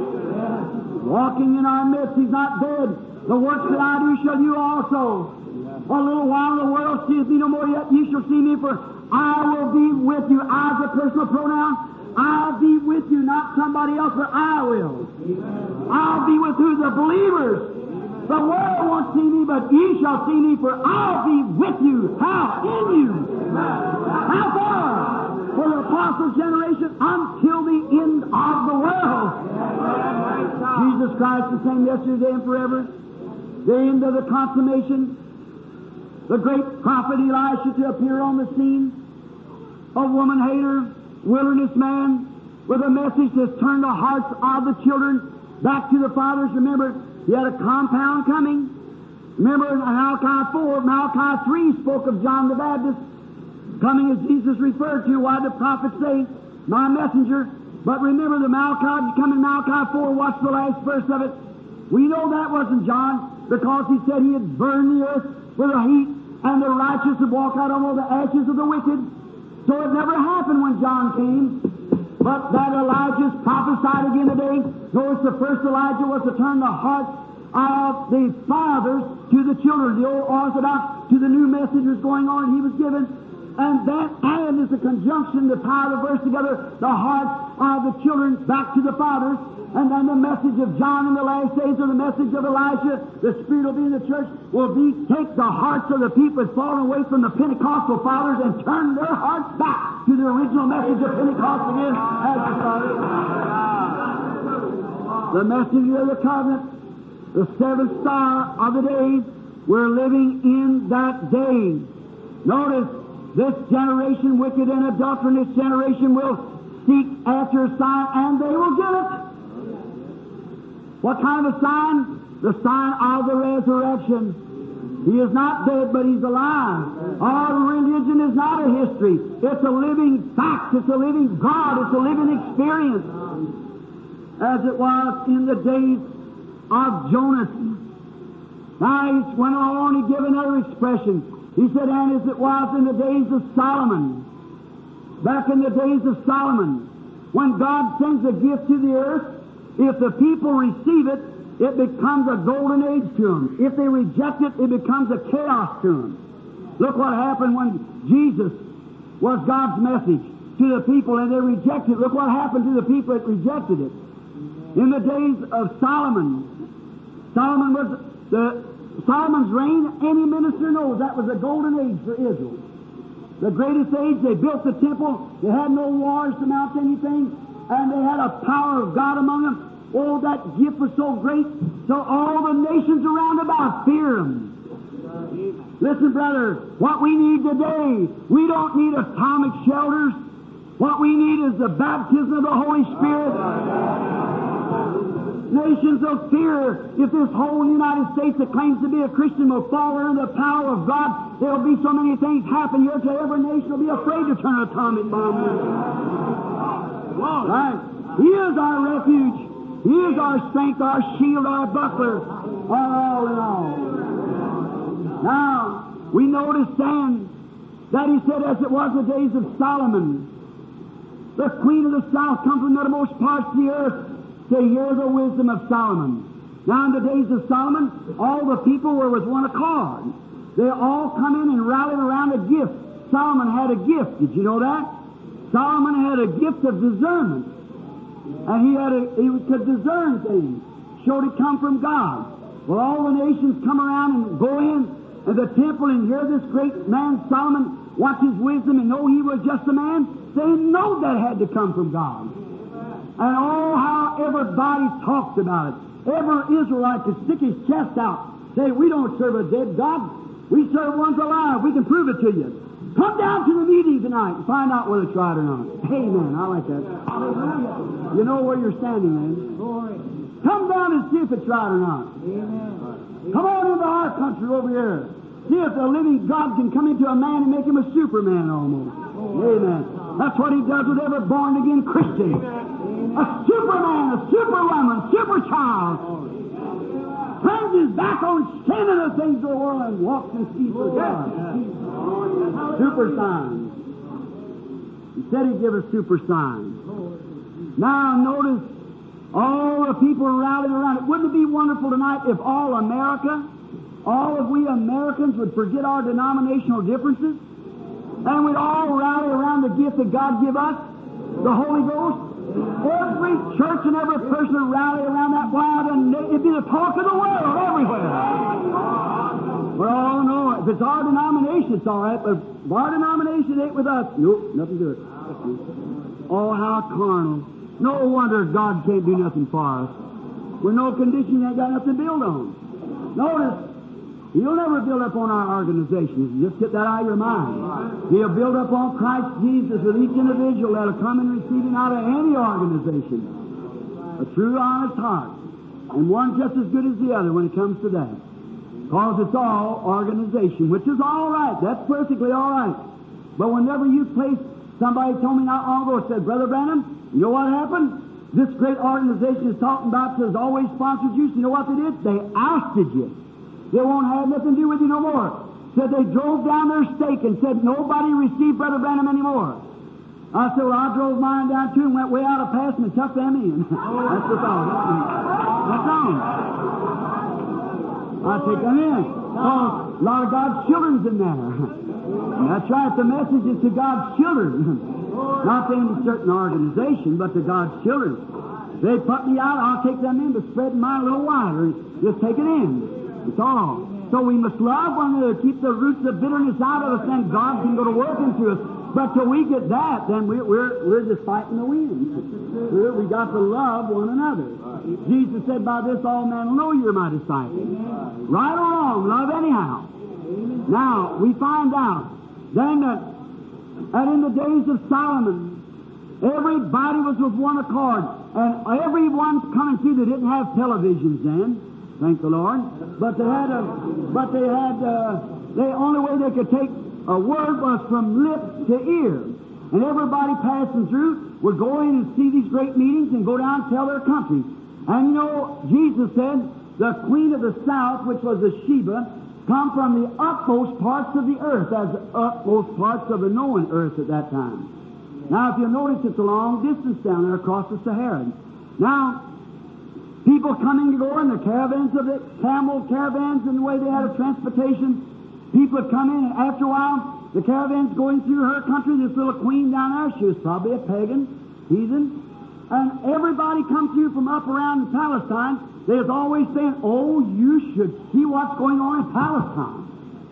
Walking in our midst, he's not dead. The works that I do shall you also. A little while the world seeth me no more, yet ye shall see me, for I will be with you. I is a personal pronoun. I'll be with you, not somebody else, but I will. I'll be with you, the believers. The world won't see me, but ye shall see me, for I'll be with you. How? In you. How far? For the apostle generation until the end of the world. Jesus Christ the same yesterday and forever. The end of the consummation. The great prophet Elisha to appear on the scene. A woman hater, wilderness man, with a message to turn the hearts of the children back to the fathers. Remember, he had a compound coming. Remember in Malachi 4, Malachi 3 spoke of John the Baptist coming as Jesus referred to. Why the prophets say, my messenger. But remember the Malachi, coming Malachi 4, watch the last verse of it. We know that wasn't John, because he said he had burned the earth with a heat, and the righteous would walk out on all the ashes of the wicked. So it never happened when John came. But that Elijah's prophesied again today. Notice the first Elijah was to turn the hearts of the fathers to the children, the old Orthodox to the new messengers going on he was given. And that and is a conjunction to tie the verse together, the hearts of the children back to the fathers. And then the message of John in the last days, or the message of Elijah, the Spirit will be in the church, will be take the hearts of the people that's fallen away from the Pentecostal fathers and turn their hearts back to the original message of Pentecost again as it started. The messenger of the covenant, the seventh star of the day, we're living in that day. Notice, this generation, wicked and adulterous generation, will seek after a sign, and they will get it. What kind of a sign? The sign of the resurrection. He is not dead, but he's alive. Our religion is not a history. It's a living fact. It's a living God. It's a living experience. As it was in the days of Jonas. Now he went on and gave another expression. He said, and as it was in the days of Solomon. back in the days of Solomon, when God sends a gift to the earth, if the people receive it, it becomes a golden age to them. If they reject it, it becomes a chaos to them. Look what happened when Jesus was God's message to the people and they rejected it. Look what happened to the people that rejected it. In the days of Solomon, Solomon's reign, any minister knows that was a golden age for Israel. The greatest age. They built the temple. They had no wars to mount anything, and they had a power of God among them. Oh, that gift was so great, so all the nations around about fear them. Listen, brother, what we need today, we don't need atomic shelters. What we need is the baptism of the Holy Spirit. Nations will fear if this whole United States that claims to be a Christian will fall under the power of God. There will be so many things happen here till every nation will be afraid to turn an atomic bomb. Right? He is our refuge. He is our strength, our shield, our buckler, our all in all. Now, we notice then that he said, as it was the days of Solomon, the queen of the south come from the uttermost parts of the earth to hear the wisdom of Solomon. Now, in the days of Solomon, all the people were with one accord. They all come in and rallied around a gift. Solomon had a gift. Did you know that? Solomon had a gift of discernment. And he could discern things. Showed it come from God. Well, all the nations come around and go in the temple and hear this great man Solomon, watch his wisdom and know he was just a man. They know that had to come from God. And oh, how everybody talked about it. Every Israelite could stick his chest out, say, we don't serve a dead God. We serve one's alive. We can prove it to you. Come down to the meeting tonight and find out whether it's right or not. Amen. I like that. Hallelujah. You know where you're standing then. Come down and see if it's right or not. Amen. Come on into our country over here. See if the living God can come into a man and make him a Superman almost. Amen. That's what he does with every born-again Christian. A Superman, a Superwoman, super child. Turns his back on sin and the things of the world and walks in peace with God. Super signs. He said he'd give us super signs. Now notice all the people rallied around it. Wouldn't it be wonderful tonight if all America, all of we Americans would forget our denominational differences and we'd all rally around the gift that God give us, the Holy Ghost? Every church and every person would rally around that wild, and it'd be the talk of the world everywhere. Well, no, if it's our denomination, it's all right, but if our denomination ain't with us, nope, nothing to it. Oh, how carnal. No wonder God can't do nothing for us. With no condition, you ain't got nothing to build on. Notice, He'll never build up on our organizations. Just get that out of your mind. He'll build up on Christ Jesus with each individual that'll come and receive Him out of any organization. A true, honest heart. And one just as good as the other when it comes to that. Because it's all organization, which is all right. That's perfectly all right. But whenever you place, somebody told me not long ago, said, Brother Branham, you know what happened? This great organization is talking about has always sponsored you. So you know what they did? They ousted you. They won't have nothing to do with you no more. Said they drove down their stake and said nobody received Brother Branham anymore. I said, well, I drove mine down too and went way out of past them and tucked them in. That's the thought. That's wrong. I take them in. Oh, a lot of God's children's in there. That's right. The message is to God's children. Not to any certain organization, but to God's children. They put me out, I'll take them in, but spread mine a little wider. Just take it in. It's all. So we must love one another, keep the roots of bitterness out of us, then God can go to work into us. But till we get that, then we're just fighting the wind. We got to love one another. Jesus said, by this all men will know you're my disciples. Right or wrong, love anyhow. Now, we find out then that in the days of Solomon, everybody was with one accord. And everyone's coming through that didn't have televisions then. Thank the Lord. But the only way they could take a word was from lip to ear. And everybody passing through would go in and see these great meetings and go down and tell their country. And you know, Jesus said, the queen of the south, which was the Sheba, come from the utmost parts of the earth, as the utmost parts of the known earth at that time. Now, if you notice, it's a long distance down there across the Sahara. Now, people coming to go in the caravans of the camel caravans and the way they had of transportation, people would come in, and after a while, the caravan's going through her country, this little queen down there, she was probably a pagan, heathen, and everybody come through from up around Palestine. They was always saying, oh, you should see what's going on in Palestine.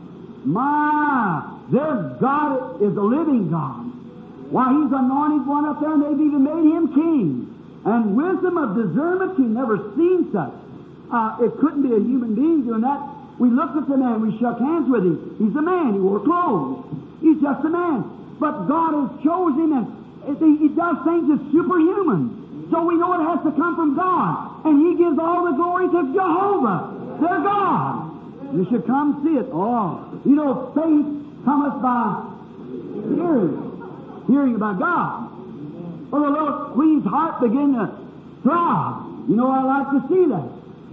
My, their God is a living God. Why, He's anointed one up there, and they've even made Him king. And wisdom of discernment, you've never seen such. It couldn't be a human being doing that. We looked at the man, we shook hands with him. He's a man, he wore clothes. He's just a man. But God has chosen him, and He does things that's superhuman. So we know it has to come from God. And He gives all the glory to Jehovah, their God. You should come see it. Oh, you know, faith cometh by hearing about God. Well, the little queen's heart began to throb. You know, I like to see that.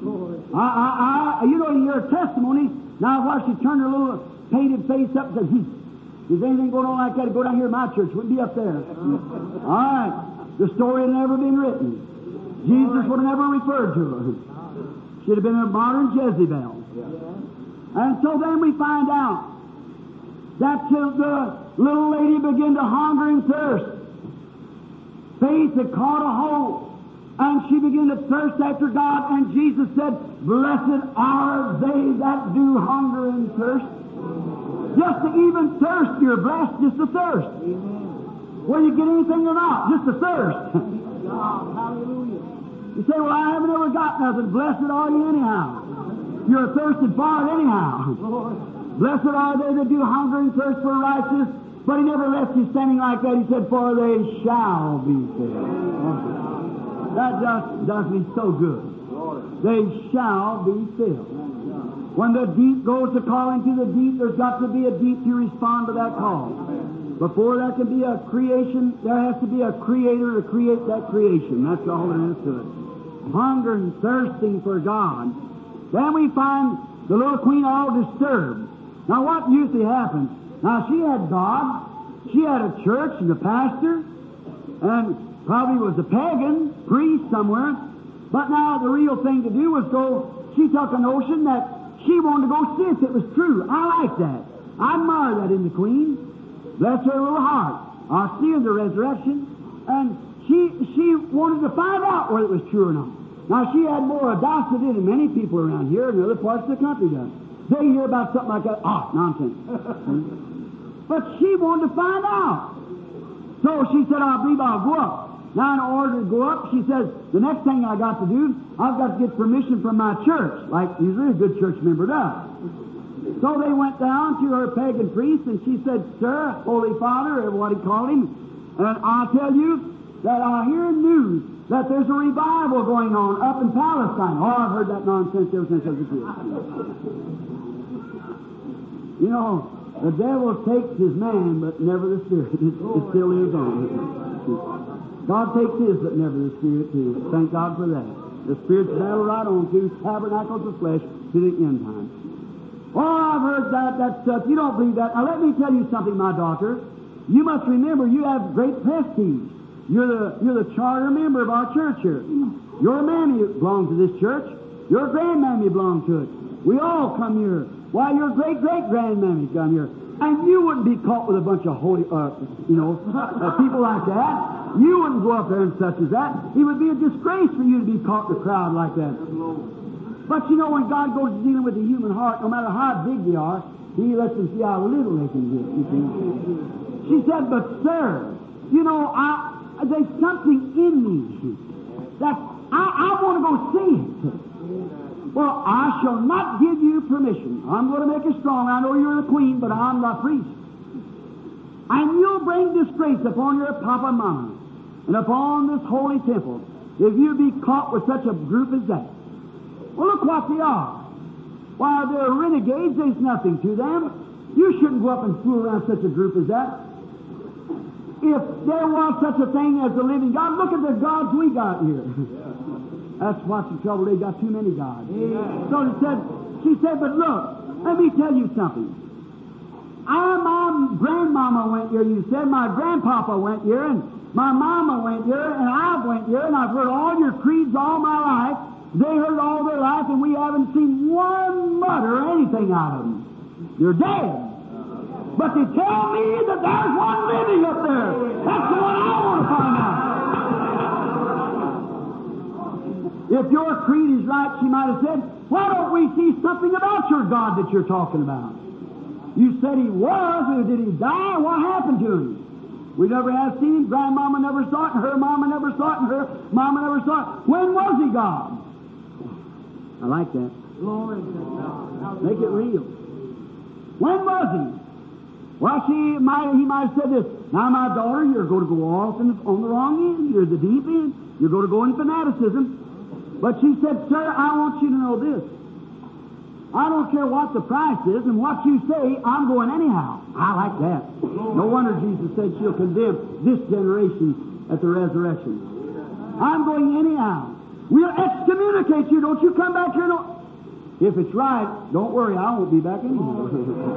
You know, in your testimony, now while she turned her little painted face up and said, is anything going on like that? Go down here to my church. We'll be up there. All right. The story had never been written. Jesus would have never referred to her. She'd have been a modern Jezebel. And so then we find out that the little lady began to hunger and thirst. Faith had caught a hold, and she began to thirst after God, and Jesus said, blessed are they that do hunger and thirst. Just to even thirst, you're blessed just to thirst. Whether you get anything or not, just to thirst. Hallelujah. You say, well, I haven't ever got nothing. Blessed are you anyhow. You're thirsted for it anyhow. Blessed are they that do hunger and thirst for righteousness. But He never left you standing like that. He said, for they shall be filled. That just does me so good. They shall be filled. When the deep goes to calling to the deep, there's got to be a deep to respond to that call. Before there can be a creation, there has to be a creator to create that creation. That's all there is to it. Hunger and thirsting for God. Then we find the little queen all disturbed. Now what usually happens? Now she had God, she had a church and a pastor, and probably was a pagan priest somewhere. But now the real thing to do was she took a notion that she wanted to go see if it was true. I like that. I admire that in the queen. Bless her little heart. I'll see in the resurrection. And she wanted to find out whether it was true or not. Now she had more audacity than many people around here in other parts of the country does. They hear about something like that, nonsense. But she wanted to find out. So she said, I believe I'll go up. Now in order to go up, she says, the next thing I got to do, I've got to get permission from my church, like usually a good church member does. So they went down to her pagan priest, and she said, Sir, Holy Father, or what he called him, and I'll tell you that I hear news that there's a revival going on up in Palestine. Oh, I've heard that nonsense ever since I was a kid. You know, the devil takes his man, but never the spirit. It still lives on. God takes his, but never the spirit too. Thank God for that. The spirit's battle right on through tabernacles of flesh to the end time. Oh, I've heard that stuff. You don't believe that. Now let me tell you something, my daughter. You must remember you have great prestige. You're the charter member of our church here. Your mammy belongs to this church. Your grandmammy belongs to it. We all come here. Why, your great-great-grandmammy come here. And you wouldn't be caught with a bunch of holy, people like that. You wouldn't go up there and such as that. It would be a disgrace for you to be caught in a crowd like that. But you know, when God goes dealing with the human heart, no matter how big they are, He lets them see how little they can get. You see? She said, but sir, you know, there's something in me that I want to go see it. Well, I shall not give you permission. I'm going to make it strong. I know you're the queen, but I'm the priest. And you'll bring disgrace upon your papa and mama and upon this holy temple if you be caught with such a group as that. Well, look what they are. While they're renegades, there's nothing to them. You shouldn't go up and fool around such a group as that. If there was such a thing as the living God, look at the gods we got here. That's what's the trouble. They got too many gods. So she said, but look, let me tell you something. My grandmama went here, you said. My grandpapa went here, and my mama went here, and I went here, and I've heard all your creeds all my life. They heard all their life, and we haven't seen one mutter or anything out of them. You're dead. But they tell me that there's one living up there. That's the one I want to find out. If your creed is right, she might have said, why don't we see something about your God that you're talking about? You said he was, or did he die? What happened to him? We never have seen him. Grandmama never saw it, and her mama never saw it, and her mama never saw it. When was he God? I like that. Glory to God. Make it real. When was he? Well, he might have said this. Now, my daughter, you're going to go off on the wrong end. You're the deep end. You're going to go in fanaticism. But she said, sir, I want you to know this. I don't care what the price is, and what you say, I'm going anyhow. I like that. No wonder Jesus said she'll condemn this generation at the resurrection. I'm going anyhow. We'll excommunicate you. Don't you come back here. No. If it's right, don't worry, I won't be back anyhow.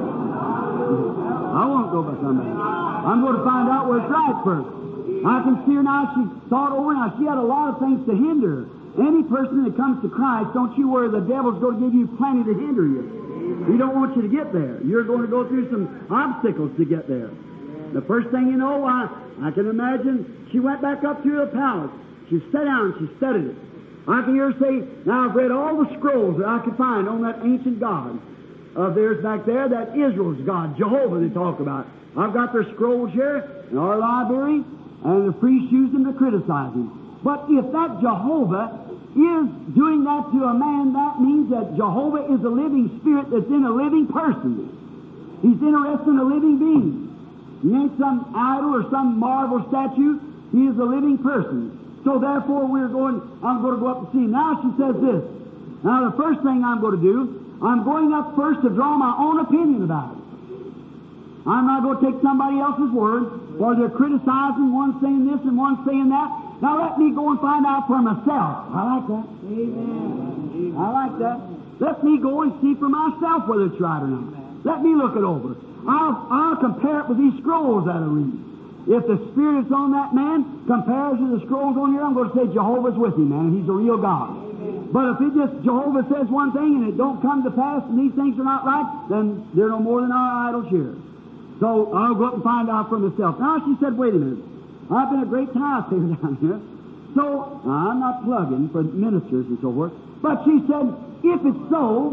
I won't go back on that. I'm going to find out where it's right first. I can see her now. She thought over now. She had a lot of things to hinder her. Any person that comes to Christ, don't you worry, the devil's going to give you plenty to hinder you. He don't want you to get there. You're going to go through some obstacles to get there. The first thing you know, I can imagine she went back up to the palace. She sat down and she studied it. I can hear her say, now I've read all the scrolls that I could find on that ancient God of theirs back there, that Israel's God, Jehovah they talk about. I've got their scrolls here in our library, and the priests use them to criticize him. But if that Jehovah is doing that to a man, that means that Jehovah is a living spirit that's in a living person. He's interested in a living being. He ain't some idol or some marble statue. He is a living person. So therefore I'm going to go up and see him. Now she says this. Now the first thing I'm going to do, I'm going up first to draw my own opinion about it. I'm not going to take somebody else's word, or they're criticizing, one saying this and one saying that. Now let me go and find out for myself. I like that. Amen. I like that. Let me go and see for myself whether it's right or not. Let me look it over. I'll compare it with these scrolls that I read. If the Spirit is on that man, compares to the scrolls on here, I'm going to say Jehovah's with him, man, and he's a real God. But if Jehovah says one thing and it don't come to pass and these things are not right, then they're no more than our idols here. So I'll go up and find out for myself. Now she said, wait a minute. I've been a great time here down here. So, I'm not plugging for ministers and so forth. But she said, if it's so,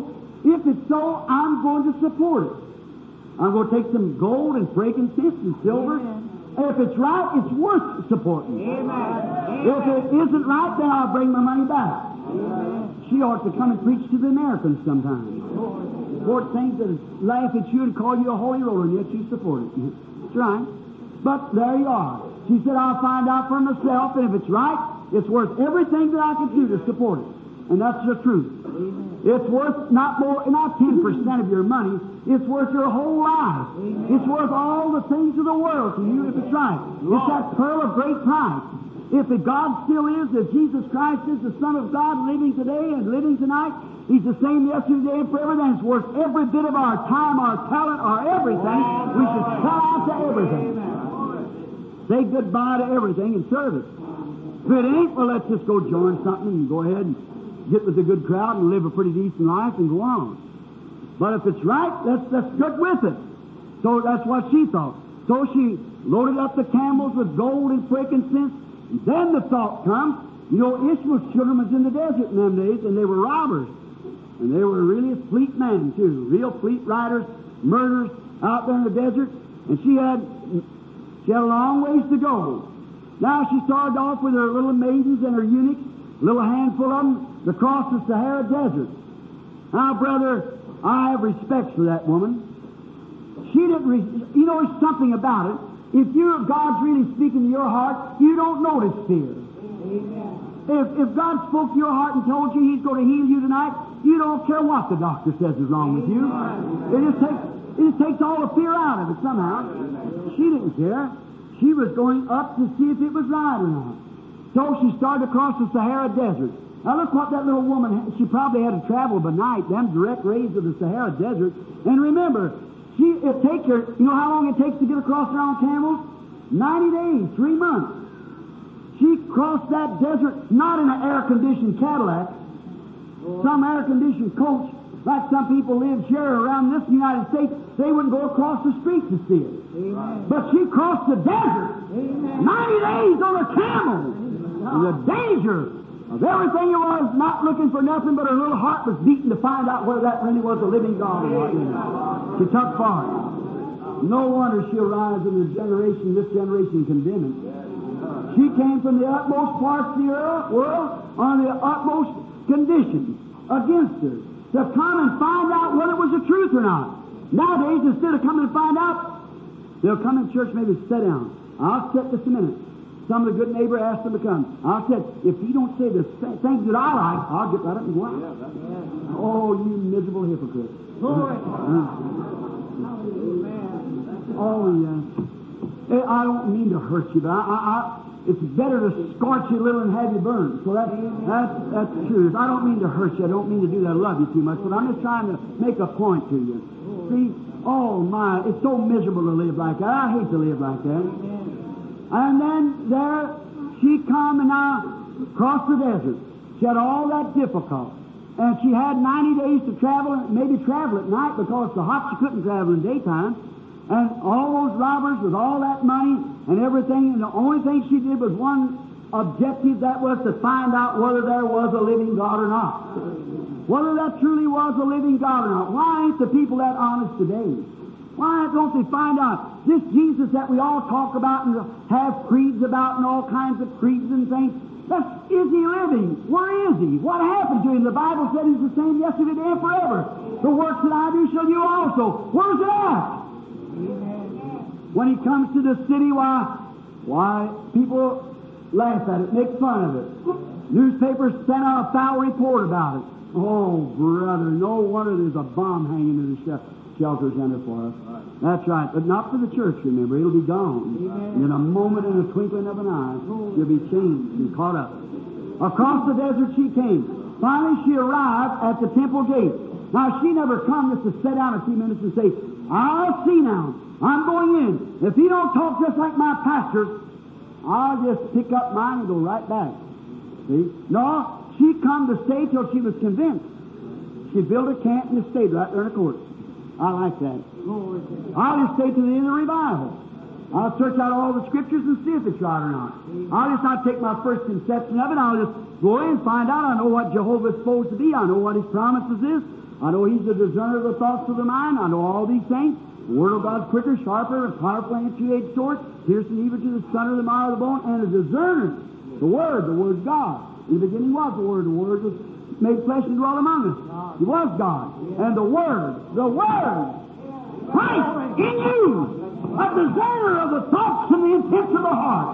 I'm going to support it. I'm going to take some gold and frankincense and silver. If it's right, it's worth supporting. Amen. If it isn't right, then I'll bring my money back. Amen. She ought to come and preach to the Americans sometime. Support things that laugh at you and call you a holy roller, and yet you support it. That's right. But there you are. She said, I'll find out for myself, and if it's right, it's worth everything that I can do to support it. And that's the truth. Amen. It's worth not 10% of your money. It's worth your whole life. Amen. It's worth all the things of the world to you if it's right. It's that pearl of great price. If the God still is, if Jesus Christ is the Son of God living today and living tonight, He's the same yesterday and forever, then it's worth every bit of our time, our talent, our everything. We should sell out to everything. Say goodbye to everything and serve it. If it ain't, well, let's just go join something and go ahead and get with a good crowd and live a pretty decent life and go on. But if it's right, let's get with it. So that's what she thought. So she loaded up the camels with gold and frankincense. And then the thought comes, you know, Ishmael's children was in the desert in them days, and they were robbers. And they were really a fleet men, too. Real fleet riders, murderers out there in the desert. And she had a long ways to go. Now she started off with her little maidens and her eunuchs, a little handful of them, to cross the Sahara Desert. Now, brother, I have respect for that woman. She didn't, you know, there's something about it. If God's really speaking to your heart, you don't notice fear. Amen. If God spoke to your heart and told you He's going to heal you tonight, you don't care what the doctor says is wrong with you. It just takes all the fear out of it somehow. She didn't care. She was going up to see if it was right or not. So she started across the Sahara Desert. Now look what that little woman, she probably had to travel by night, them direct rays of the Sahara Desert. And remember, It take her, you know how long it takes to get across there on camels? 90 days, 3 months. She crossed that desert not in an air-conditioned Cadillac, some air-conditioned coach, like some people live here around this United States. They wouldn't go across the street to see it. Amen. But she crossed the desert, 90 days on a camel. And the danger of everything it was, not looking for nothing, but her little heart was beating to find out whether that really was a living God or not. She took part. No wonder she'll rise in this generation condemning. She came from the utmost parts of the world on the utmost conditions against her to come and find out whether it was the truth or not. Nowadays, instead of coming to find out, they'll come in church, maybe sit down. I'll sit just a minute. Some of the good neighbor asked them to come. I said, if you don't say the things that I like, I'll get right up and go out. Oh, you miserable hypocrite. Oh, yes. I don't mean to hurt you, but it's better to scorch you a little and have you burned. So that's true. I don't mean to hurt you. I don't mean to do that. I love you too much. But I'm just trying to make a point to you. See, oh my, it's so miserable to live like that. I hate to live like that. And then there she come and now crossed the desert. She had all that difficult. And she had 90 days to travel, and maybe travel at night because it's so hot she couldn't travel in daytime. And all those robbers with all that money and everything, and the only thing she did was one objective, that was to find out whether there was a living God or not. Whether that truly was a living God or not. Why ain't the people that honest today? Why don't they find out this Jesus that we all talk about and have creeds about and all kinds of creeds and things? Is he living? Where is he? What happened to him? The Bible said he's the same yesterday, today, and forever. The works that I do shall you also. Where's it at? When he comes to the city, why people laugh at it, make fun of it. Newspapers send out a foul report about it. Oh, brother, no wonder there's a bomb hanging in the shelter center for us. That's right, but not for the church, remember. It'll be gone. Amen. In a moment, in a twinkling of an eye, you'll be changed and caught up. Across the desert she came. Finally, she arrived at the temple gate. Now, she never come just to sit down a few minutes and say, I'll see now. I'm going in. If he don't talk just like my pastor, I'll just pick up mine and go right back. See? No, she come to stay till she was convinced. She built a camp and stayed right there in the court. I like that. I'll just stay to the end of the revival. I'll search out all the scriptures and see if it's right or not. I'll just not take my first conception of it. I'll just go in and find out. I know what Jehovah's supposed to be. I know what his promises is. I know he's the discerner of the thoughts of the mind. I know all these things. The Word of God's quicker, sharper, and powerful than a two-edged sword, piercing even to the center of the marrow of the bone, and a discerner. The Word God. In the beginning was the Word was made flesh and dwelt among us. He was God. And the Word, Christ in you, a discerner of the thoughts and the intents of the heart.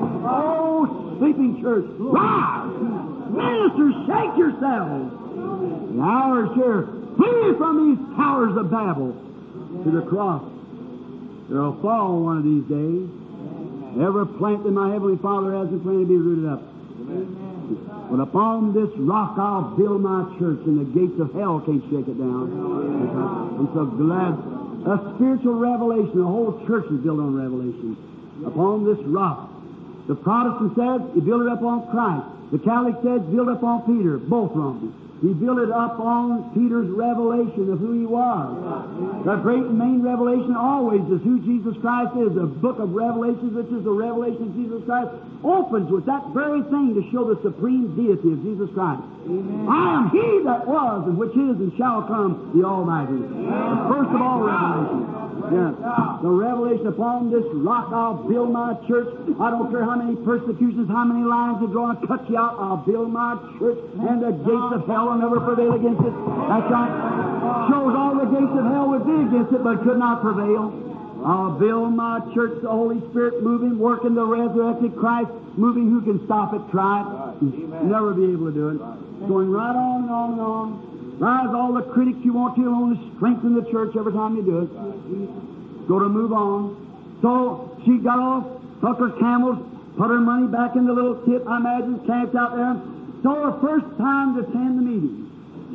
Oh, sleeping church, rise! Ministers, shake yourselves! The hour is here. Flee from these towers of Babel to the cross. They'll fall one of these days. Every plant that my Heavenly Father has in plan to be rooted up. But upon this rock I'll build my church, and the gates of hell can't shake it down. I'm so glad. A spiritual revelation. The whole church is built on revelation. Upon this rock. The Protestant says you build it up on Christ. The Catholic says build up on Peter. Both wrong. He built it up on Peter's revelation of who he was. The great and main revelation always is who Jesus Christ is. The book of Revelations, which is the revelation of Jesus Christ, opens with that very thing to show the supreme deity of Jesus Christ. Amen. I am he that was, and which is, and shall come, the Almighty. The first of all revelations. Yes. The revelation, upon this rock I'll build my church. I don't care how many persecutions, how many lines they draw and cut you out. I'll build my church, and the gates of hell will never prevail against it. That's right. Shows all the gates of hell would be against it, but could not prevail. I'll build my church, the Holy Spirit moving, working the resurrected Christ, moving. Who can stop it? Try it. Never be able to do it. Going right on and on and on. Rise all the critics you want to, and only strengthen the church every time you do it. Go to move on. So she got off, took her camels, put her money back in the little tip, I imagine, camped out there. So her first time to attend the meeting.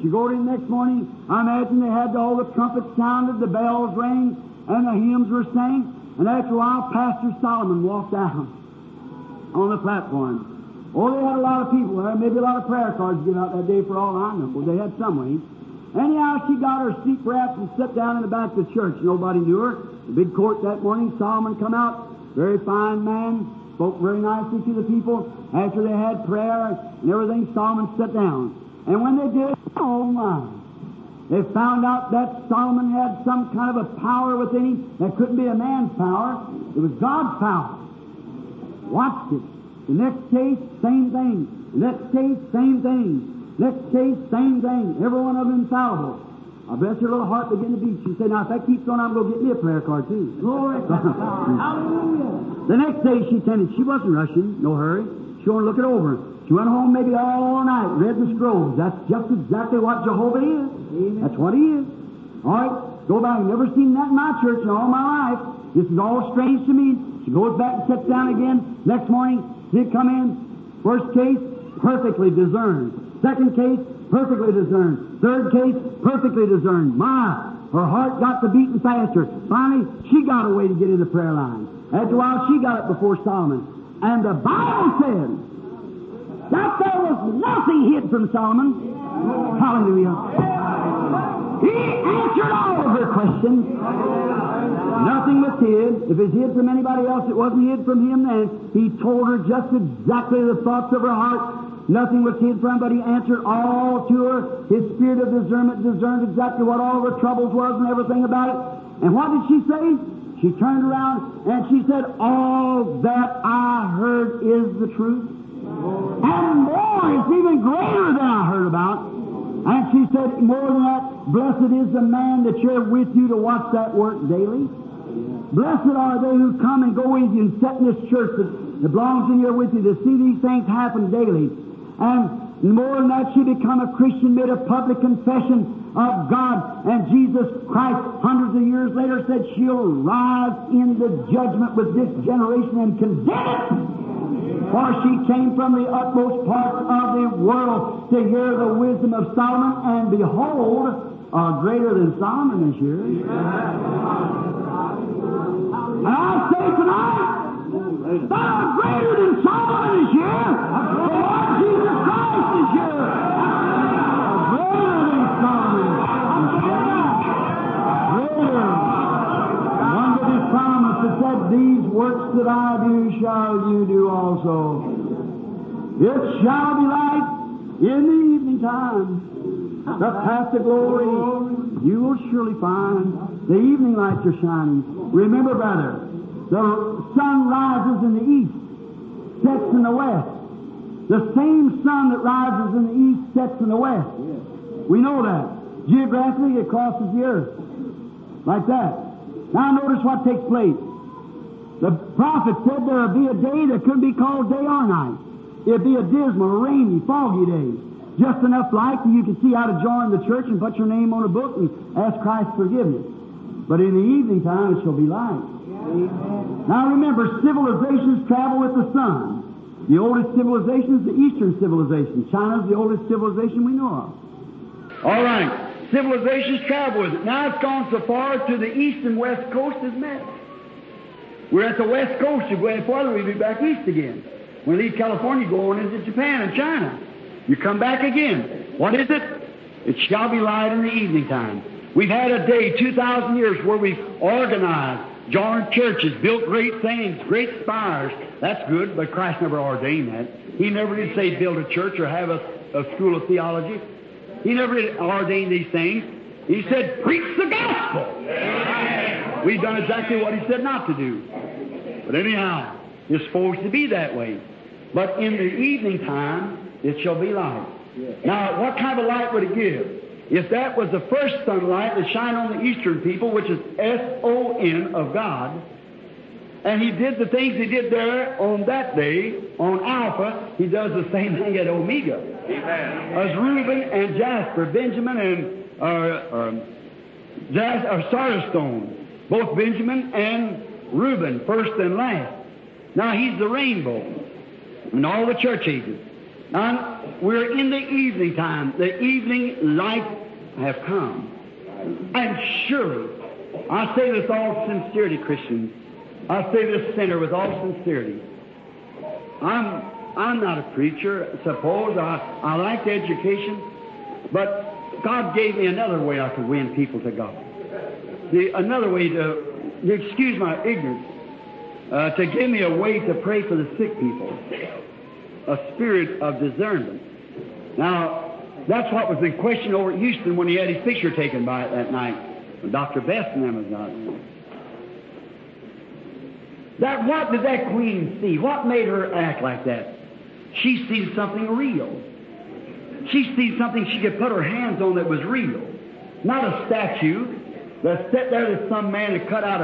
She go in the next morning, I imagine they had all the trumpets sounded, the bells rang, and the hymns were sang, and after a while, Pastor Solomon walked out on the platform. Oh, they had a lot of people there, maybe a lot of prayer cards given out that day for all I know. Well, they had some way. Anyhow, she got her seat wrapped and sat down in the back of the church. Nobody knew her. The big court that morning, Solomon come out, very fine man, spoke very nicely to the people. After they had prayer and everything, Solomon sat down. And when they did, oh my, they found out that Solomon had some kind of a power within him that couldn't be a man's power. It was God's power. Watched it. The next case, same thing. The next case, same thing. Next case, same thing. Every one of them infallible. I bless her little heart began to beat. She said, now if that keeps on, I'm going to get me a prayer card too. Glory to God. Hallelujah. The next day she attended. She wasn't rushing, no hurry. She wanted to look it over. She went home maybe all night, read the scrolls. That's just exactly what Jehovah is. Amen. That's what He is. All right, go back. I've never seen that in my church in all my life. This is all strange to me. She goes back and sits down again. Next morning, she'd come in. First case, perfectly discerned. Second case, perfectly discerned. Third case, perfectly discerned. My, her heart got to beating faster. Finally, she got away to get in the prayer line. After a while, she got it before Solomon. And the Bible said that there was nothing hid from Solomon. Hallelujah. He answered all of her questions. Nothing was hid. If it's hid from anybody else, it wasn't hid from him then. He told her just exactly the thoughts of her heart. Nothing was hid from him, but he answered all to her. His spirit of discernment discerned exactly what all her troubles was and everything about it. And what did she say? She turned around and she said, all that I heard is the truth. And more, it's even greater than I heard about. And she said, more than that, blessed is the man that you're with you to watch that work daily. Blessed are they who come and go with you and sit in this church that belongs in here with you to see these things happen daily. And more than that, she become a Christian, made a public confession of God. And Jesus Christ, hundreds of years later, said she'll rise in the judgment with this generation and condemn it. For she came from the utmost parts of the world to hear the wisdom of Solomon, and behold, greater than Solomon is here. And I say tonight, that greater than Solomon is here. The Lord Jesus Christ is here. Greater than Solomon is here. Greater. One of His promises said, these works that I do shall you do also. It shall be light in the evening time. The path to glory you will surely find. The evening lights are shining. Remember, brother, the sun rises in the east, sets in the west. The same sun that rises in the east sets in the west. We know that. Geographically, it crosses the earth. Like that. Now notice what takes place. The prophet said there would be a day that couldn't be called day or night. It'd be a dismal, rainy, foggy day. Just enough light that you could see how to join the church and put your name on a book and ask Christ's forgiveness. But in the evening time, it shall be light. Amen. Now remember, civilizations travel with the sun. The oldest civilization is the Eastern civilization. China's the oldest civilization we know of. All right. Civilizations travel with it. Now it's gone so far to the east and west coast is met. We're at the west coast. You go any farther, we'll be back east again. When we leave California, go on into Japan and China. You come back again. What is it? It shall be light in the evening time. We've had a day, 2,000 years, where we've organized, joined churches, built great things, great spires. That's good, but Christ never ordained that. He never did say build a church or have a school of theology. He never did ordain these things. He said, preach the gospel. Amen. We've done exactly what He said not to do. But anyhow, it's supposed to be that way. But in the evening time, it shall be light. Now, what kind of light would it give? If that was the first sunlight that shined on the eastern people, which is S-O-N of God, and He did the things He did there on that day, on Alpha, He does the same thing at Omega. Amen. As Reuben and Jasper, Benjamin and Sardis Stone, both Benjamin and Reuben, first and last. Now He's the rainbow in all the church ages. Now, we're in the evening time. The evening light have come. And surely, I say this with all sincerity, Christians. I say this sinner with all sincerity. I'm not a preacher, suppose. I like the education, but God gave me another way I could win people to God. Another way to, you excuse my ignorance, to give me a way to pray for the sick people. A spirit of discernment. Now, that's what was in question over at Houston when he had his picture taken by it that night. Dr. Best and them was not there. What did that queen see? What made her act like that? She seen something real. She seen something she could put her hands on that was real. Not a statue that sat there that some man had cut out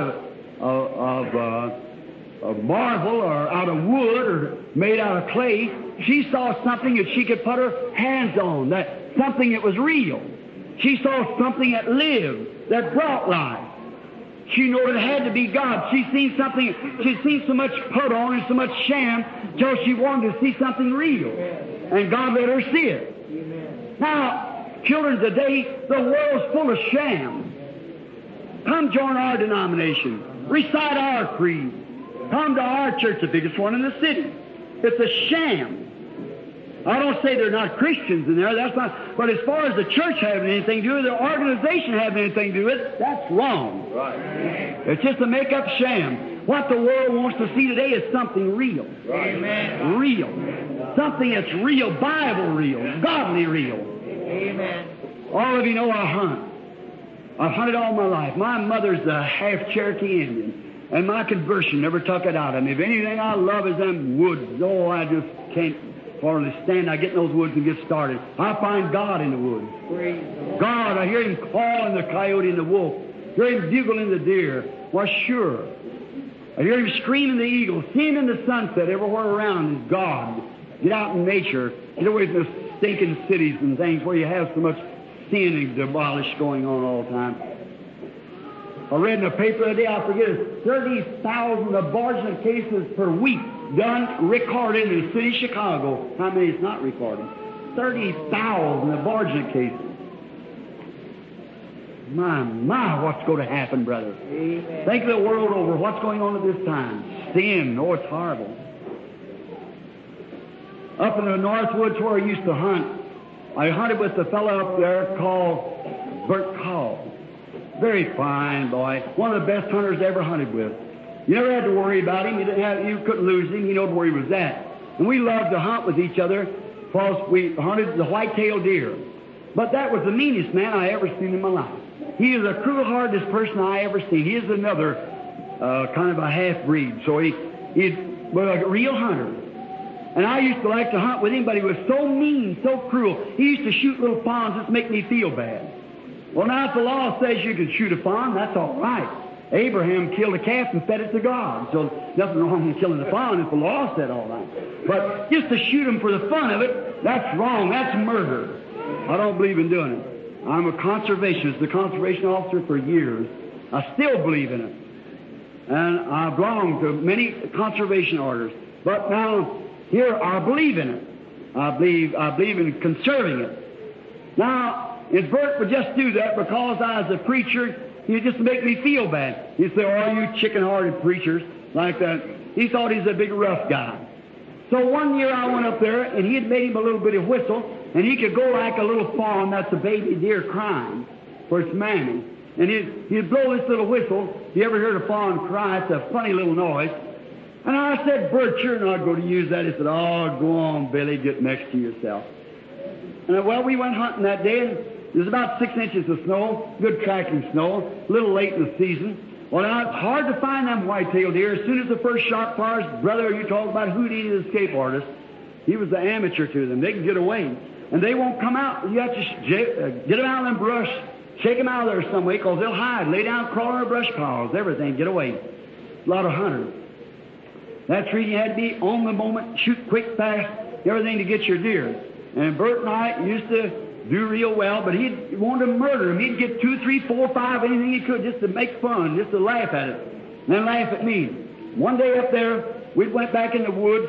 of marble or out of wood or made out of clay. She saw something that she could put her hands on, that something that was real. She saw something that lived, that brought life. She knew it had to be God. She seen something, she'd seen so much put on and so much sham till she wanted to see something real. And God let her see it. Amen. Now, children, today, the world's full of sham. Come join our denomination. Recite our creed. Come to our church, the biggest one in the city. It's a sham. I don't say they're not Christians in there, that's not, but as far as the church having anything to do with it, the organization having anything to do with it, that's wrong. Right. It's just a make-up sham. What the world wants to see today is something real. Amen. Real. Something that's real, Bible real, godly real. Amen. All of you know I hunt. I've hunted all my life. My mother's a half Cherokee Indian, and my conversion never took it out of me. If anything I love is them woods, oh, I just can't hardly stand. I get in those woods and get started. I find God in the woods. God, I hear Him calling the coyote and the wolf. Hear Him bugling the deer. Why, sure. I hear Him screaming the eagle. See Him in the sunset everywhere around is God. Get out in nature. Get away from the stinking cities and things where you have so much sin and debauch going on all the time. I read in the paper the other day, I forget it, 30,000 abortion cases per week done, recorded in the city of Chicago. How many is not recorded? 30,000 abortion cases. My, what's going to happen, brother? Amen. Think of the world over, what's going on at this time? Sin, oh, it's horrible. Up in the Northwoods where I used to hunt, I hunted with a fellow up there called Bert Call. Very fine boy. One of the best hunters I ever hunted with. You never had to worry about him. You couldn't lose him. You know where he was at. And we loved to hunt with each other because we hunted the white-tailed deer. But that was the meanest man I ever seen in my life. He is the cruel-heartedest person I ever seen. He is another kind of a half-breed. So he's a real hunter. And I used to like to hunt with him, but he was so mean, so cruel. He used to shoot little fawns just to make me feel bad. Well, now if the law says you can shoot a fawn, that's all right. Abraham killed a calf and fed it to God. So nothing wrong with killing the fawn if the law said all right. But just to shoot him for the fun of it, that's wrong. That's murder. I don't believe in doing it. I'm a conservationist, the conservation officer for years. I still believe in it. And I belong to many conservation orders. But now, here, I believe in it. I believe in conserving it. Now, if Bert would just do that because I was a preacher, he'd just make me feel bad. He'd say, oh, you chicken-hearted preachers, like that. He thought he was a big rough guy. So one year I went up there, and he had made him a little bit of whistle, and he could go like a little fawn that's a baby deer crying for its mammy. And he'd blow this little whistle. If you ever heard a fawn cry, it's a funny little noise. And I said, Bert, you're not going to use that. He said, oh, go on, Billy, get next to yourself. And well, we went hunting that day, and there was about 6 inches of snow, good tracking snow, a little late in the season. Well, now, it's hard to find them white-tailed deer. As soon as the first shot fires, brother, you talk about Houdini, the escape artist. He was the amateur to them. They can get away. And they won't come out. You have to get them out of them brush, shake them out of there some way, because they'll hide, lay down, crawl in the brush piles, everything, get away. A lot of hunters. That's reason you had to be on the moment, shoot quick, fast, everything to get your deer. And Bert and I used to do real well, but he wanted to murder him. He'd get 2, 3, 4, 5, anything he could just to make fun, just to laugh at it. And then laugh at me. One day up there, we went back in the woods,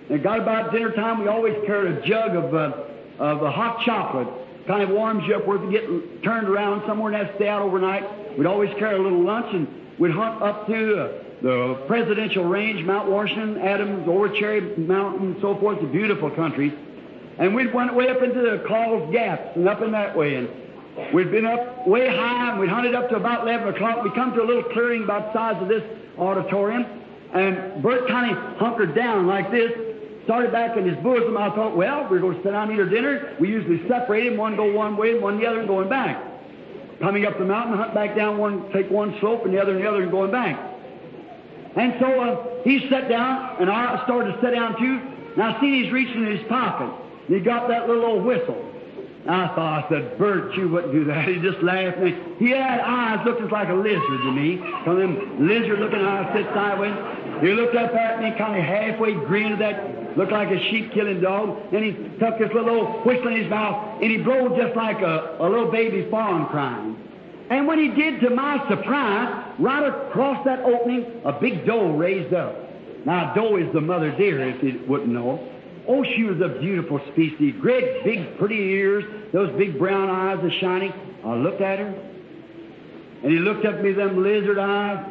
And it got about dinner time, we always carried a jug of hot chocolate. Kind of warms you up where if you get turned around somewhere and have to stay out overnight. We'd always carry a little lunch, and we'd hunt up to the Presidential Range, Mount Washington, Adams, over Cherry Mountain, and so forth. It's a beautiful country. And we'd went way up into the Call's Gaps and up in that way. And we'd been up way high, and we'd hunted up to about 11 o'clock. We come to a little clearing about the size of this auditorium, and Bert kind of hunkered down like this, started back in his bosom. I thought, well, we're going to sit down and eat our dinner. We usually separate him, one go one way and one the other, and going back. Coming up the mountain, hunt back down, one take one slope and the other, and going back. And so he sat down, and I started to sit down too. And I seen he's reaching in his pocket. And he got that little old whistle. I thought, I said, Bert, you wouldn't do that. He just laughed. And he had eyes looking like a lizard to me. Some of them lizard-looking eyes sit sideways. He looked up at me, kind of halfway grinned at that, looked like a sheep-killing dog. Then he took this little old whistle in his mouth, and he blowed just like a little baby fawn crying. And when he did, to my surprise, right across that opening, a big doe raised up. Now, doe is the mother deer, if you wouldn't know. Oh, she was a beautiful species. Great, big, pretty ears, those big brown eyes are shining. I looked at her, and he looked up at me with them lizard eyes.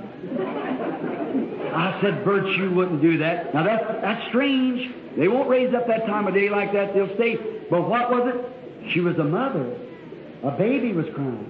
I said, Bert, you wouldn't do that. Now, that's strange. They won't raise up that time of day like that. They'll stay. But what was it? She was a mother. A baby was crying.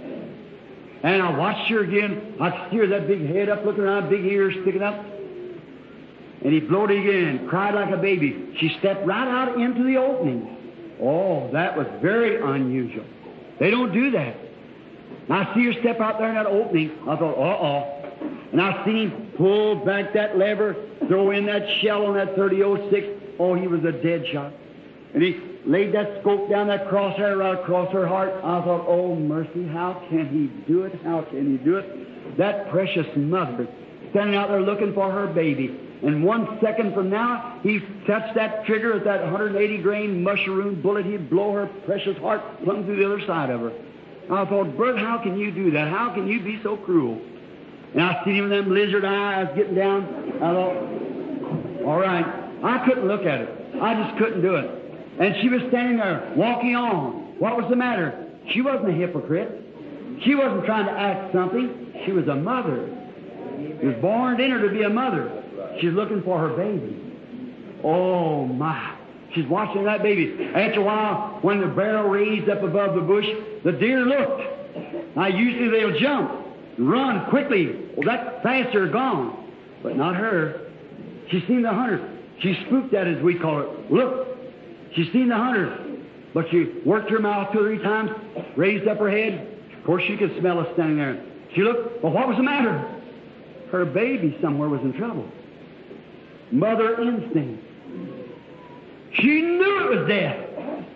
And I watched her again. I could steer that big head up, looking around, big ears sticking up. And he blowed again, cried like a baby. She stepped right out into the opening. Oh, that was very unusual. They don't do that. And I see her step out there in that opening. I thought, uh-oh. And I seen him pull back that lever, throw in that shell on that 30-06. Oh, he was a dead shot. And he laid that scope down that crosshair right across her heart. I thought, oh, mercy, how can he do it? How can he do it? That precious mother standing out there looking for her baby. And 1 second from now, he touched that trigger at that 180-grain mushroom bullet. He'd blow her precious heart plumb through the other side of her. I thought, Bert, how can you do that? How can you be so cruel? And I seen him with them lizard eyes getting down. I thought, all right. I couldn't look at it. I just couldn't do it. And she was standing there, walking on. What was the matter? She wasn't a hypocrite. She wasn't trying to act something. She was a mother. It was born in her to be a mother. She's looking for her baby. Oh, my. She's watching that baby. After a while, when the barrel raised up above the bush, the deer looked. Now, usually they'll jump, run quickly. Well, that fast they're gone. But not her. She's seen the hunter. She spooked that, as we call it. Look. She's seen the hunter. But she worked her mouth 2 or 3 times, raised up her head. Of course, she could smell us standing there. She looked. Well, what was the matter? Her baby somewhere was in trouble. Mother instinct. She knew it was death.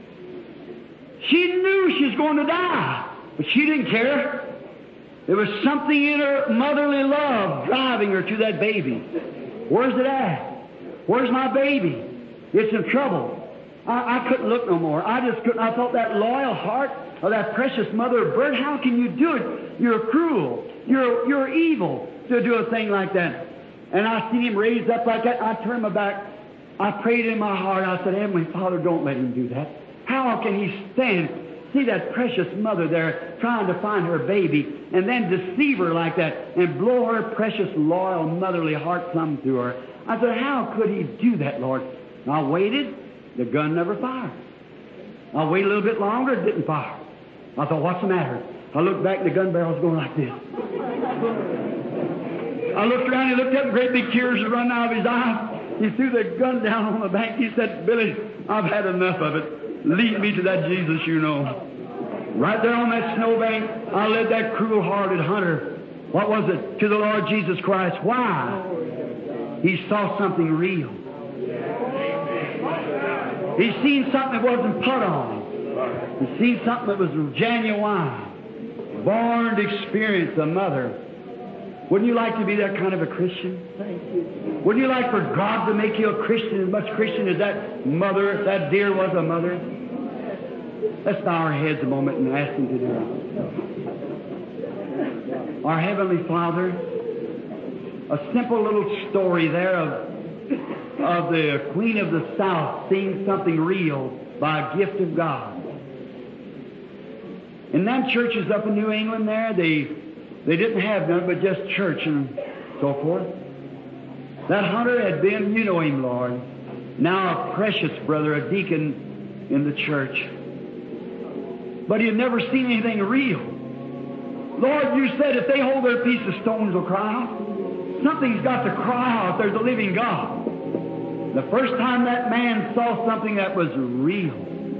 She knew she was going to die, but she didn't care. There was something in her motherly love driving her to that baby. Where's it at? Where's my baby? It's in trouble. I couldn't look no more. I just couldn't. I thought that loyal heart of that precious mother bird, how can you do it? You're cruel. You're evil to do a thing like that. And I seen him raised up like that. I turned my back. I prayed in my heart. I said, Heavenly Father, don't let him do that. How can he stand, see that precious mother there trying to find her baby, and then deceive her like that and blow her precious, loyal, motherly heart plumb through her? I said, how could he do that, Lord? And I waited. The gun never fired. I waited a little bit longer. It didn't fire. I thought, what's the matter? I looked back. The gun barrel's going like this. I looked around, he looked up, great big tears were running out of his eyes. He threw the gun down on the bank. He said, Billy, I've had enough of it. Lead me to that Jesus you know. Right there on that snowbank, I led that cruel-hearted hunter. What was it? To the Lord Jesus Christ. Why? He saw something real. He seen something that wasn't put on. He seen something that was genuine. Born to experience a mother. Wouldn't you like to be that kind of a Christian? Thank you. Wouldn't you like for God to make you a Christian, as much Christian as that mother, that deer was a mother? Let's bow our heads a moment and ask Him to do it. Our Heavenly Father, a simple little story there of of the Queen of the South seeing something real by a gift of God. In them churches up in New England there, they didn't have none but just church and so forth. That hunter had been, you know him, Lord, now a precious brother, a deacon in the church. But he had never seen anything real. Lord, you said if they hold their peace, the stones will cry out. Something's got to cry out. There's a living God. The first time that man saw something that was real,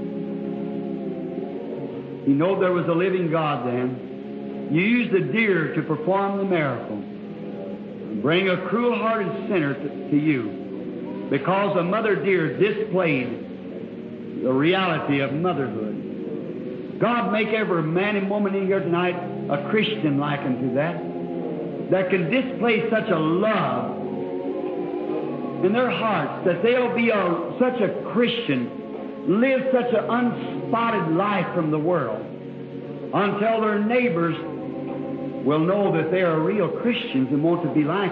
he knew there was a living God then. You used a deer to perform the miracle. Bring a cruel-hearted sinner to you, because a mother deer displayed the reality of motherhood. God, make every man and woman in here tonight a Christian like unto that can display such a love in their hearts that they'll be such a Christian, live such an unspotted life from the world, until their neighbors will know that they are real Christians and want to be like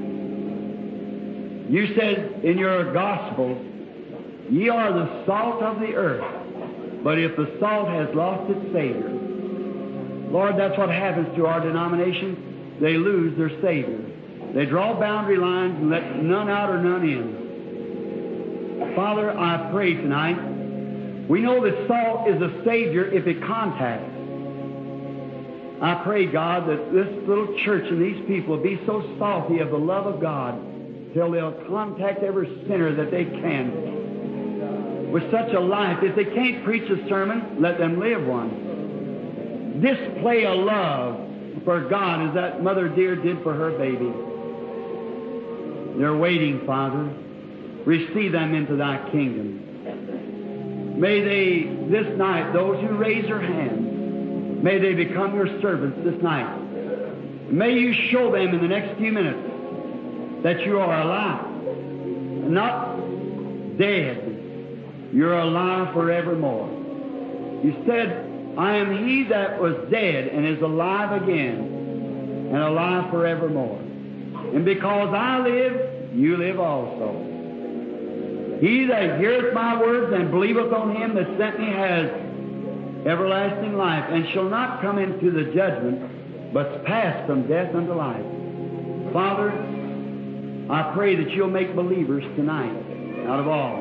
them. You said in your gospel, ye are the salt of the earth, but if the salt has lost its Savior, Lord, that's what happens to our denominations. They lose their Savior. They draw boundary lines and let none out or none in. Father, I pray tonight, we know that salt is a Savior if it contacts. I pray, God, that this little church and these people will be so salty of the love of God till they'll contact every sinner that they can with such a life. If they can't preach a sermon, let them live one. Display a love for God as that mother deer did for her baby. They're waiting, Father. Receive them into thy kingdom. May they, this night, those who raise their hands, may they become your servants this night. May you show them in the next few minutes that you are alive, not dead. You're alive forevermore. You said, I am he that was dead and is alive again, and alive forevermore. And because I live, you live also. He that heareth my words and believeth on him that sent me has everlasting life, and shall not come into the judgment, but pass from death unto life. Father, I pray that you'll make believers tonight out of all.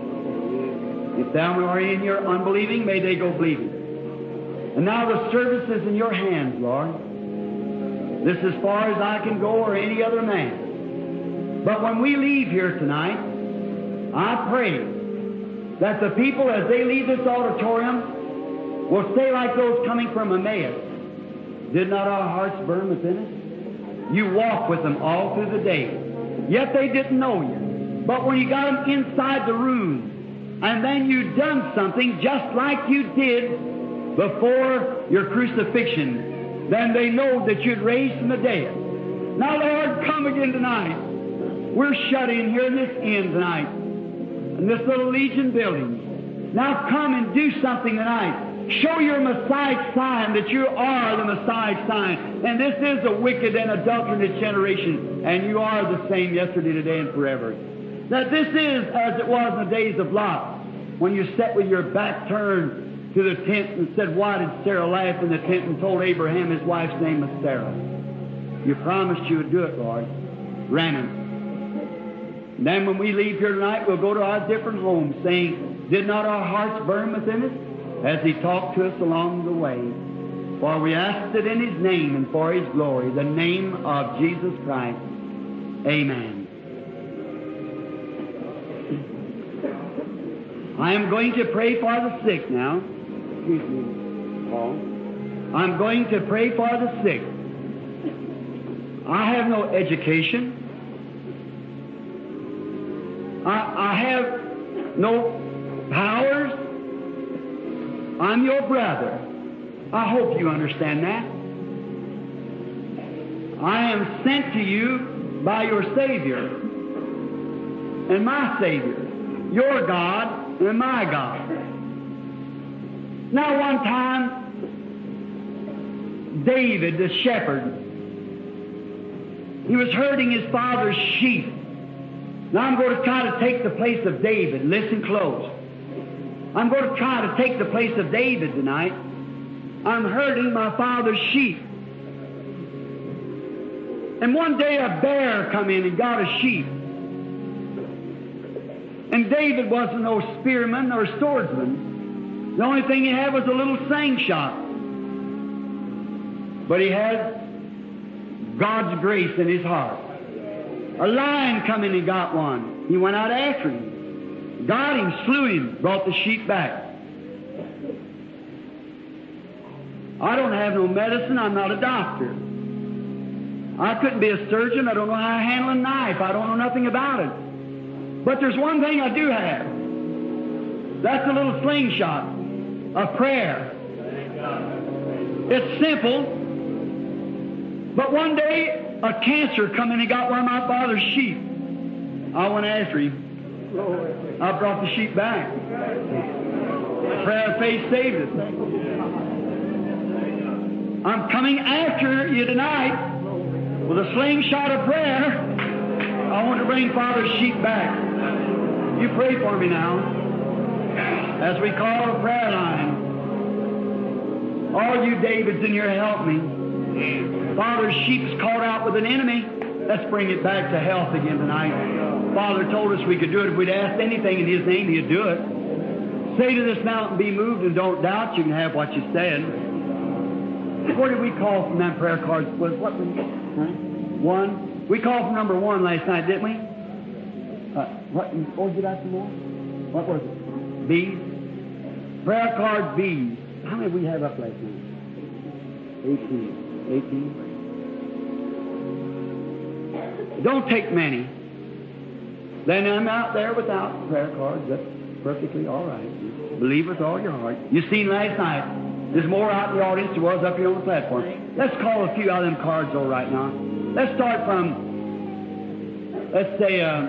If thou are in your unbelieving, may they go believing. And now the service is in your hands, Lord. This is as far as I can go or any other man. But when we leave here tonight, I pray that the people, as they leave this auditorium, will say like those coming from Emmaus, did not our hearts burn within us? You walked with them all through the day, yet they didn't know you. But when you got them inside the room, and then you done something just like you did before your crucifixion, then they know that you'd raised from the dead. Now, Lord, come again tonight. We're shut in here in this inn tonight, in this little Legion building. Now come and do something tonight. Show your Messiah sign that you are the Messiah sign. And this is a wicked and adulterous generation, and you are the same yesterday, today, and forever. That this is as it was in the days of Lot, when you sat with your back turned to the tent and said, why did Sarah laugh in the tent, and told Abraham his wife's name was Sarah. You promised you would do it, Lord. Grant it. And then when we leave here tonight, we'll go to our different homes saying, did not our hearts burn within us as he talked to us along the way? For we asked it in his name and for his glory, the name of Jesus Christ. Amen. I am going to pray for the sick now. Excuse me, Paul. I'm going to pray for the sick. I have no education. I have no powers. I'm your brother. I hope you understand that. I am sent to you by your Savior and my Savior, your God and my God. Now one time, David, the shepherd, he was herding his father's sheep, Now I'm going to try to take the place of David. Listen close. I'm going to try to take the place of David tonight. I'm herding my father's sheep. And one day a bear come in and got a sheep. And David wasn't no spearman or swordsman. The only thing he had was a little slingshot. But he had God's grace in his heart. A lion come in and got one. He went out after him. Got him, slew him, brought the sheep back. I don't have no medicine. I'm not a doctor. I couldn't be a surgeon. I don't know how to handle a knife. I don't know nothing about it. But there's one thing I do have. That's a little slingshot, a prayer. It's simple. But one day, a cancer come in and got one of my father's sheep. I went after him. I brought the sheep back. Prayer of faith saved it. I'm coming after you tonight with a slingshot of prayer. I want to bring Father's sheep back. You pray for me now as we call a prayer line. All you Davids in here, help me. Father's sheep's caught out with an enemy. Let's bring it back to health again tonight. Father told us we could do it. If we'd asked anything in His name, He'd do it. Say to this mountain, be moved, and don't doubt. You can have what you said. Where did we call from that prayer card? What? One. We called from number 1 last night, didn't we? What? Oh, did I some more? What was it? B. Prayer card B. How many did we have up last night? 18. Don't take many. Then I'm out there without prayer cards. That's perfectly all right. Believe with all your heart. You seen last night. There's more out in the audience than there was up here on the platform. Let's call a few out of them cards all right now. Let's start from, let's say, how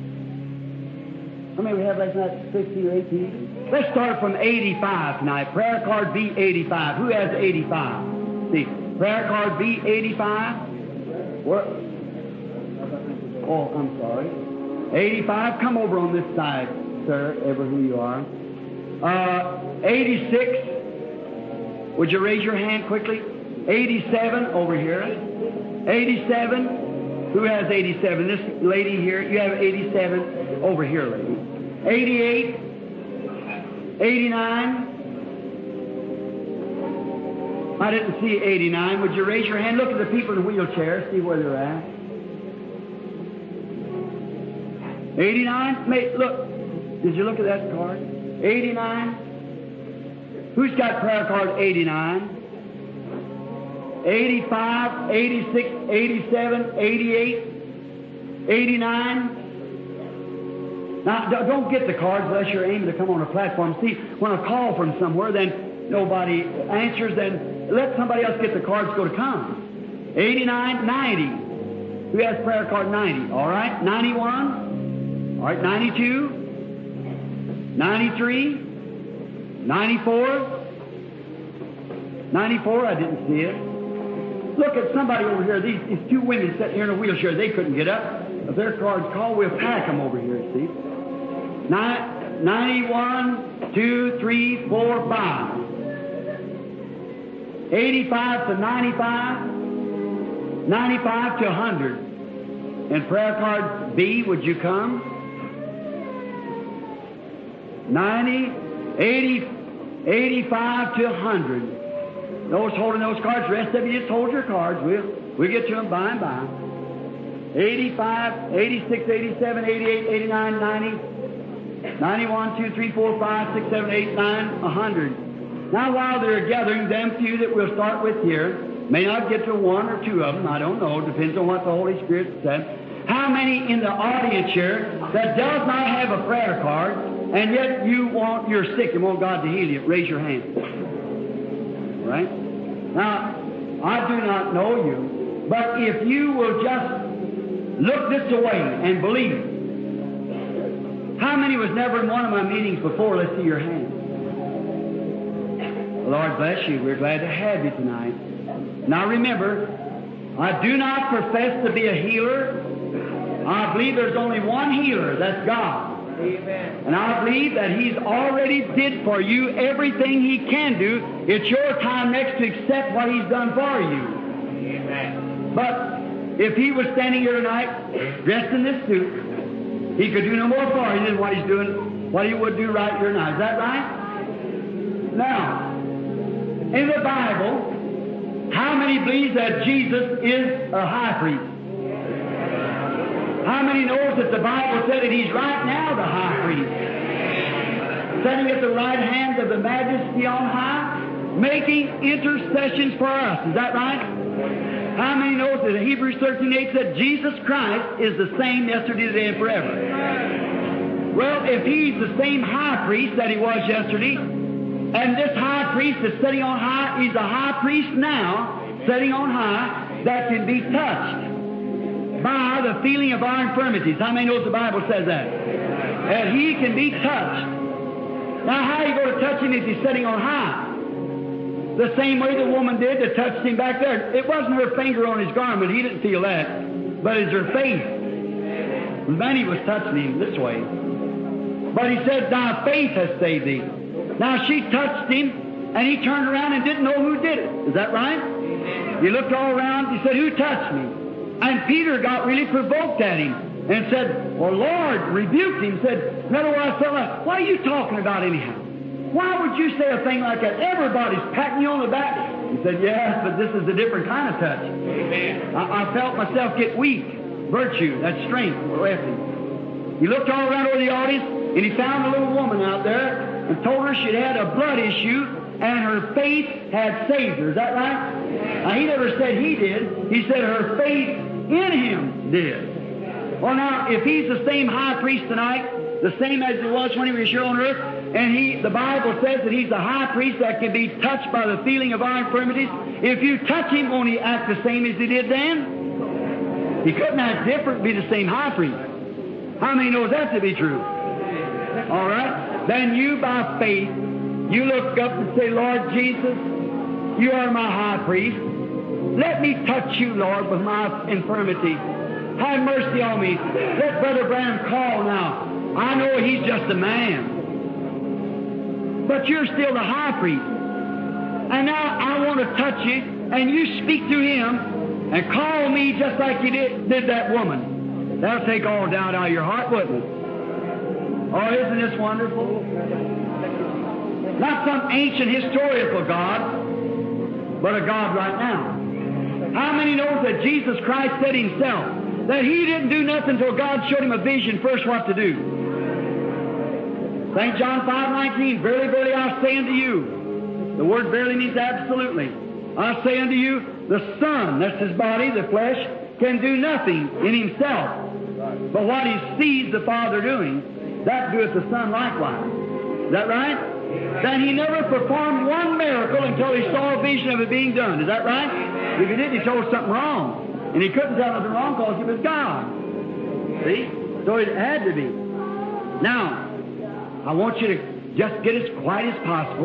many we have last night? 16 or 18? Let's start from 85 tonight. Prayer card B, 85. Who has 85? See, prayer card B, 85. What? Oh, I'm sorry. 85, come over on this side, sir, ever who you are. 86. Would you raise your hand quickly? 87 over here. 87. Who has 87? This lady here. You have 87 over here, lady. 88. 89. I didn't see 89. Would you raise your hand? Look at the people in the wheelchair. See where they're at. 89. Look. Did you look at that card? 89. Who's got prayer card 89? 85, 86, 87, 88, 89. Now, don't get the cards unless you're aiming to come on a platform. See, when I call from somewhere, then nobody answers, then let somebody else get the cards go to come. 89, 90. Who has prayer card 90? All right. 91. All right. 92. 93. 94. 94, I didn't see it. Look at somebody over here. These two women sitting here in a wheelchair. They couldn't get up. If their card's called, we'll pack them over here, see. 91, 2, 3, 4, 5. 85 to 95. 95 to 100. And prayer card B, would you come? 90, 80, 85 to 100. Those holding those cards, the rest of you just hold your cards. We'll get to them by and by. 85, 86, 87, 88, 89, 90, 91, 2, 3, 4, 5, 6, 7, 8, 9, 100. Now while they're gathering, them few that we'll start with here, may not get to 1 or 2 of them, I don't know, depends on what the Holy Spirit said. How many in the audience here that does not have a prayer card, and yet you're sick and want God to heal you? Raise your hand. Right? Now, I do not know you, but if you will just look this way and believe. How many was never in one of my meetings before? Let's see your hand. Lord bless you. We're glad to have you tonight. Now remember, I do not profess to be a healer. I believe there's only one healer, that's God. Amen. And I believe that He's already did for you everything He can do. It's your time next to accept what He's done for you. Amen. But if He was standing here tonight, dressed in this suit, He could do no more for you than what He's doing, what He would do right here now. Is that right? Now, in the Bible, how many believe that Jesus is a high priest? How many knows that the Bible said that He's right now the high priest? Sitting at the right hand of the Majesty on high, making intercessions for us. Is that right? How many knows that Hebrews 13:8 said Jesus Christ is the same yesterday, today, and forever? Well, if He's the same high priest that He was yesterday, and this high priest is sitting on high, He's a high priest now, sitting on high, that can be touched by the feeling of our infirmities. How many knows the Bible says that? That He can be touched. Now, how are you going to touch Him if He's sitting on high? The same way the woman did that touched Him back there. It wasn't her finger on His garment. He didn't feel that. But it's her faith. And then He was touching Him this way. But He said, thy faith has saved thee. Now, she touched Him, and He turned around and didn't know who did it. Is that right? He looked all around. He said, who touched me? And Peter got really provoked at Him and said, well, Lord, rebuked Him, said, in other words, what are you talking about anyhow? Why would you say a thing like that? Everybody's patting you on the back. He said, yes, but this is a different kind of touch. Amen. I felt myself get weak. Virtue, that strength, left Him. He looked all around over the audience, and He found a little woman out there and told her she'd had a blood issue, and her faith had saved her. Is that right? Now, He never said he did. He said her faith in Him did. Well, now, if He's the same high priest tonight, the same as He was when He was here on earth, and the Bible says that He's the high priest that can be touched by the feeling of our infirmities, if you touch Him, won't He act the same as He did then? He couldn't act different, be the same high priest. How many knows that to be true? All right? Then you, by faith, you look up and say, Lord Jesus, You are my high priest. Let me touch You, Lord, with my infirmity. Have mercy on me. Let Brother Branham call now. I know he's just a man. But you're still the high priest. And now I want to touch You, and You speak through him and call me just like You did that woman. That'll take all doubt out of your heart, wouldn't it? Oh, isn't this wonderful? Not some ancient historical God, but a God right now. How many knows that Jesus Christ said Himself that He didn't do nothing until God showed Him a vision first what to do? St. John 5:19, verily, verily, I say unto you. The word verily means absolutely. I say unto you, the Son, that's His body, the flesh, can do nothing in Himself. But what He sees the Father doing, that doeth the Son likewise. Is that right? Then He never performed one miracle until He saw a vision of it being done. Is that right? If He did, He told something wrong. And He couldn't tell nothing wrong because He was God. See? So it had to be. Now, I want you to just get as quiet as possible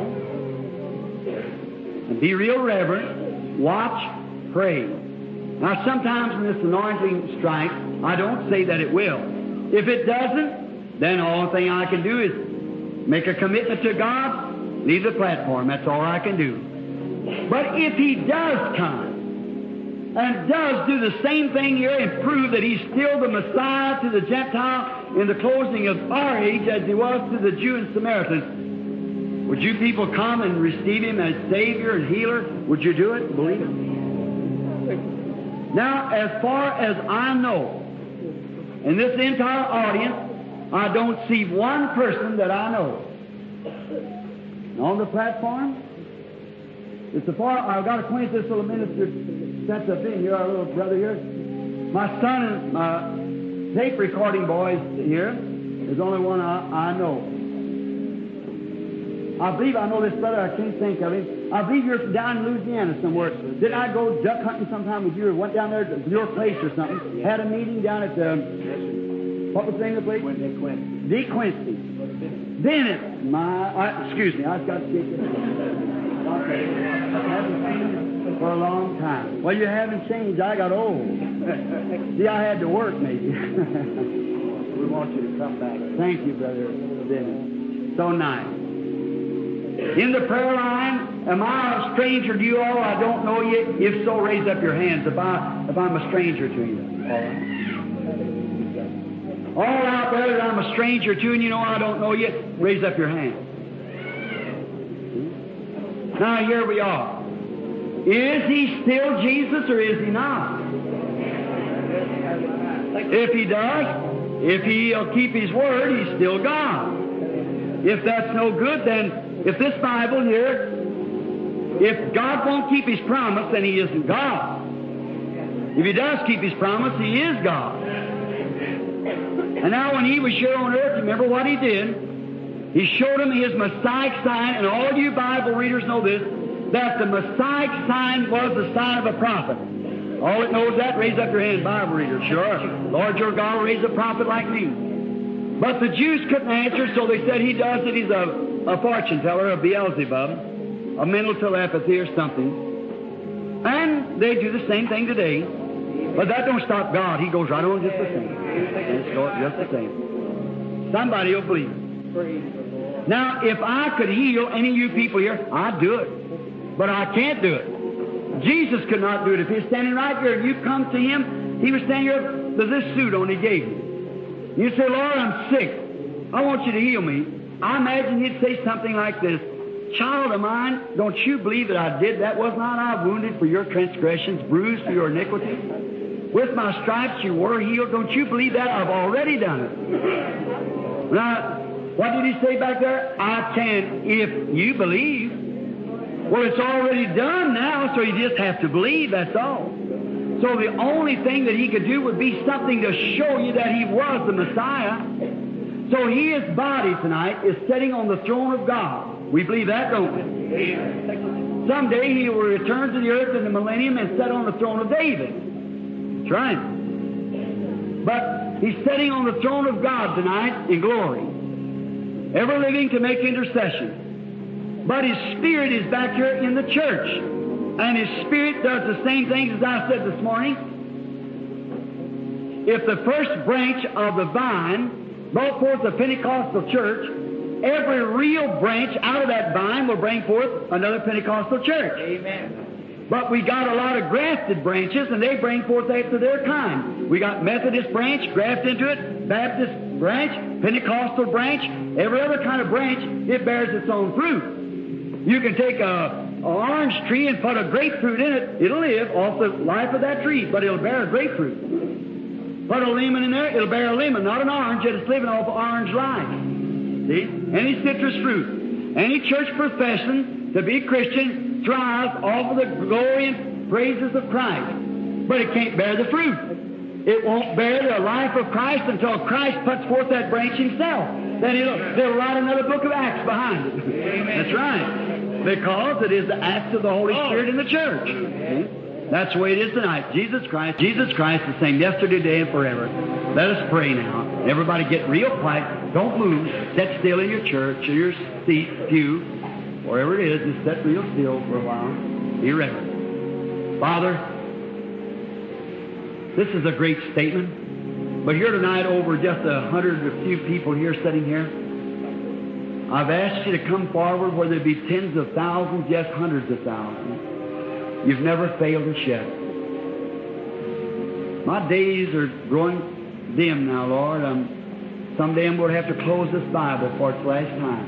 and be real reverent. Watch, pray. Now, sometimes when this anointing strikes, I don't say that it will. If it doesn't, then the only thing I can do is make a commitment to God, leave the platform. That's all I can do. But if He does come and does do the same thing here and prove that He's still the Messiah to the Gentile in the closing of our age as He was to the Jew and Samaritan, would you people come and receive Him as Savior and Healer? Would you do it? Believe it? Now, as far as I know, in this entire audience, I don't see one person that I know. On the platform, it's I've got acquainted this little minister sets up in here, our little brother here. My son and my tape recording boys here is the only one I know. I believe I know this brother. I can't think of him. I believe you're down in Louisiana somewhere. Did I go duck hunting sometime with you or went down there to your place or something? Had a meeting down at what was the name of the place? De Quincy. Bennett. Excuse me, I've got to get this. for a long time. Well, you haven't changed. I got old. See, I had to work, maybe. We want you to come back. Thank you, Brother Dennis. So nice. In the prayer line, am I a stranger to you all? I don't know you. If so, raise up your hands if I'm a stranger to you. All right. All out there that I'm a stranger to and you know I don't know you, raise up your hand. Now here we are. Is he still Jesus or is he not? If he does, if he'll keep his word, he's still God. If that's no good, then if this Bible here, if God won't keep his promise, then he isn't God. If he does keep his promise, he is God. And now when he was here on earth, remember what he did? He showed him his Messiah sign, and all you Bible readers know this, that the Messiah sign was the sign of a prophet. All that knows that, raise up your hand, Bible readers. Sure. Lord your God will raise a prophet like me. But the Jews couldn't answer, so they said he does it. He's a fortune teller, a Beelzebub, a mental telepathy or something. And they do the same thing today. But that don't stop God. He goes right on just the same. Just the same. Somebody will believe. Now, if I could heal any of you people here, I'd do it. But I can't do it. Jesus could not do it. If he's standing right here and you come to him, he was standing here with this suit on he gave you. You say, Lord, I'm sick. I want you to heal me. I imagine he'd say something like this. Child of mine, don't you believe that I did that? Was not I wounded for your transgressions, bruised for your iniquity? With my stripes you were healed. Don't you believe that? I've already done it. Now, what did he say back there? I can if you believe. Well, it's already done now, so you just have to believe, that's all. So the only thing that he could do would be something to show you that he was the Messiah. So his body tonight is sitting on the throne of God. We believe that, don't we? Someday he will return to the earth in the millennium and sit on the throne of David. That's right. But he's sitting on the throne of God tonight in glory, ever living to make intercession. But his spirit is back here in the church. And his spirit does the same things as I said this morning. If the first branch of the vine brought forth the Pentecostal church, every real branch out of that vine will bring forth another Pentecostal church. Amen. But we got a lot of grafted branches, and they bring forth after their kind. We got Methodist branch, graft into it, Baptist branch, Pentecostal branch, every other kind of branch, it bears its own fruit. You can take an orange tree and put a grapefruit in it. It'll live off the life of that tree, but it'll bear a grapefruit. Put a lemon in there, it'll bear a lemon, not an orange, yet it's living off of orange life. See? Any citrus fruit, any church profession to be Christian thrives off of the glory and praises of Christ. But it can't bear the fruit. It won't bear the life of Christ until Christ puts forth that branch himself. Then they'll write another book of Acts behind it. Amen. That's right. Because it is the acts of the Holy Spirit in the church. See? That's the way it is tonight. Jesus Christ the same yesterday, today, and forever. Let us pray now. Everybody get real quiet. Don't move. Sit still in your church or your seat, pew, wherever it is. Just sit real still for a while. Be reverent. Father, this is a great statement. But here tonight, over just 100 or few people here sitting here, I've asked you to come forward, whether it be tens of thousands, yes, hundreds of thousands. You've never failed us yet. My days are growing dim now, Lord. Someday I'm going to have to close this Bible for its last time.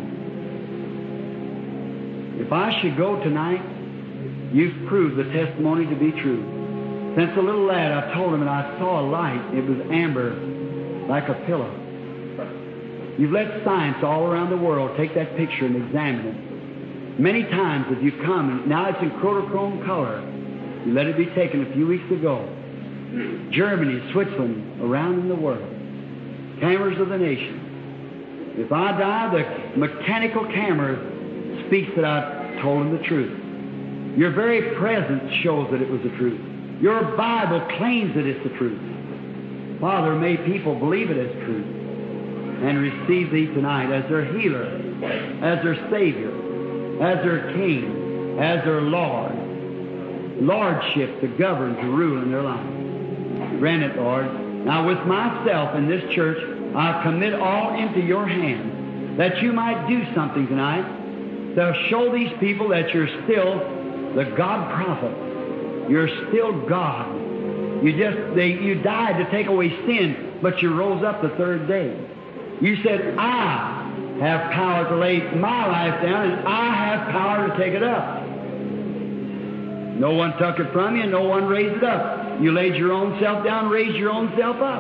If I should go tonight, you've proved the testimony to be true. Since a little lad, I told him, and I saw a light. It was amber, like a pillow. You've let science all around the world take that picture and examine it. Many times as you've come, and now it's in Kodachrome color. You let it be taken a few weeks ago. Germany, Switzerland, around in the world. Cameras of the nation. If I die, the mechanical camera speaks that I told him the truth. Your very presence shows that it was the truth. Your Bible claims that it's the truth. Father, may people believe it as truth and receive Thee tonight as their healer, as their Savior, as their King, as their Lord. lordship to govern, to rule in their life. Grant it, Lord. Now with myself in this church, I commit all into your hands, that you might do something tonight to show these people that you're still the God prophet. You're still God. You died to take away sin, but you rose up the third day. You said, I have power to lay my life down, and I have power to take it up. No one took it from you, no one raised it up. You laid your own self down, raised your own self up.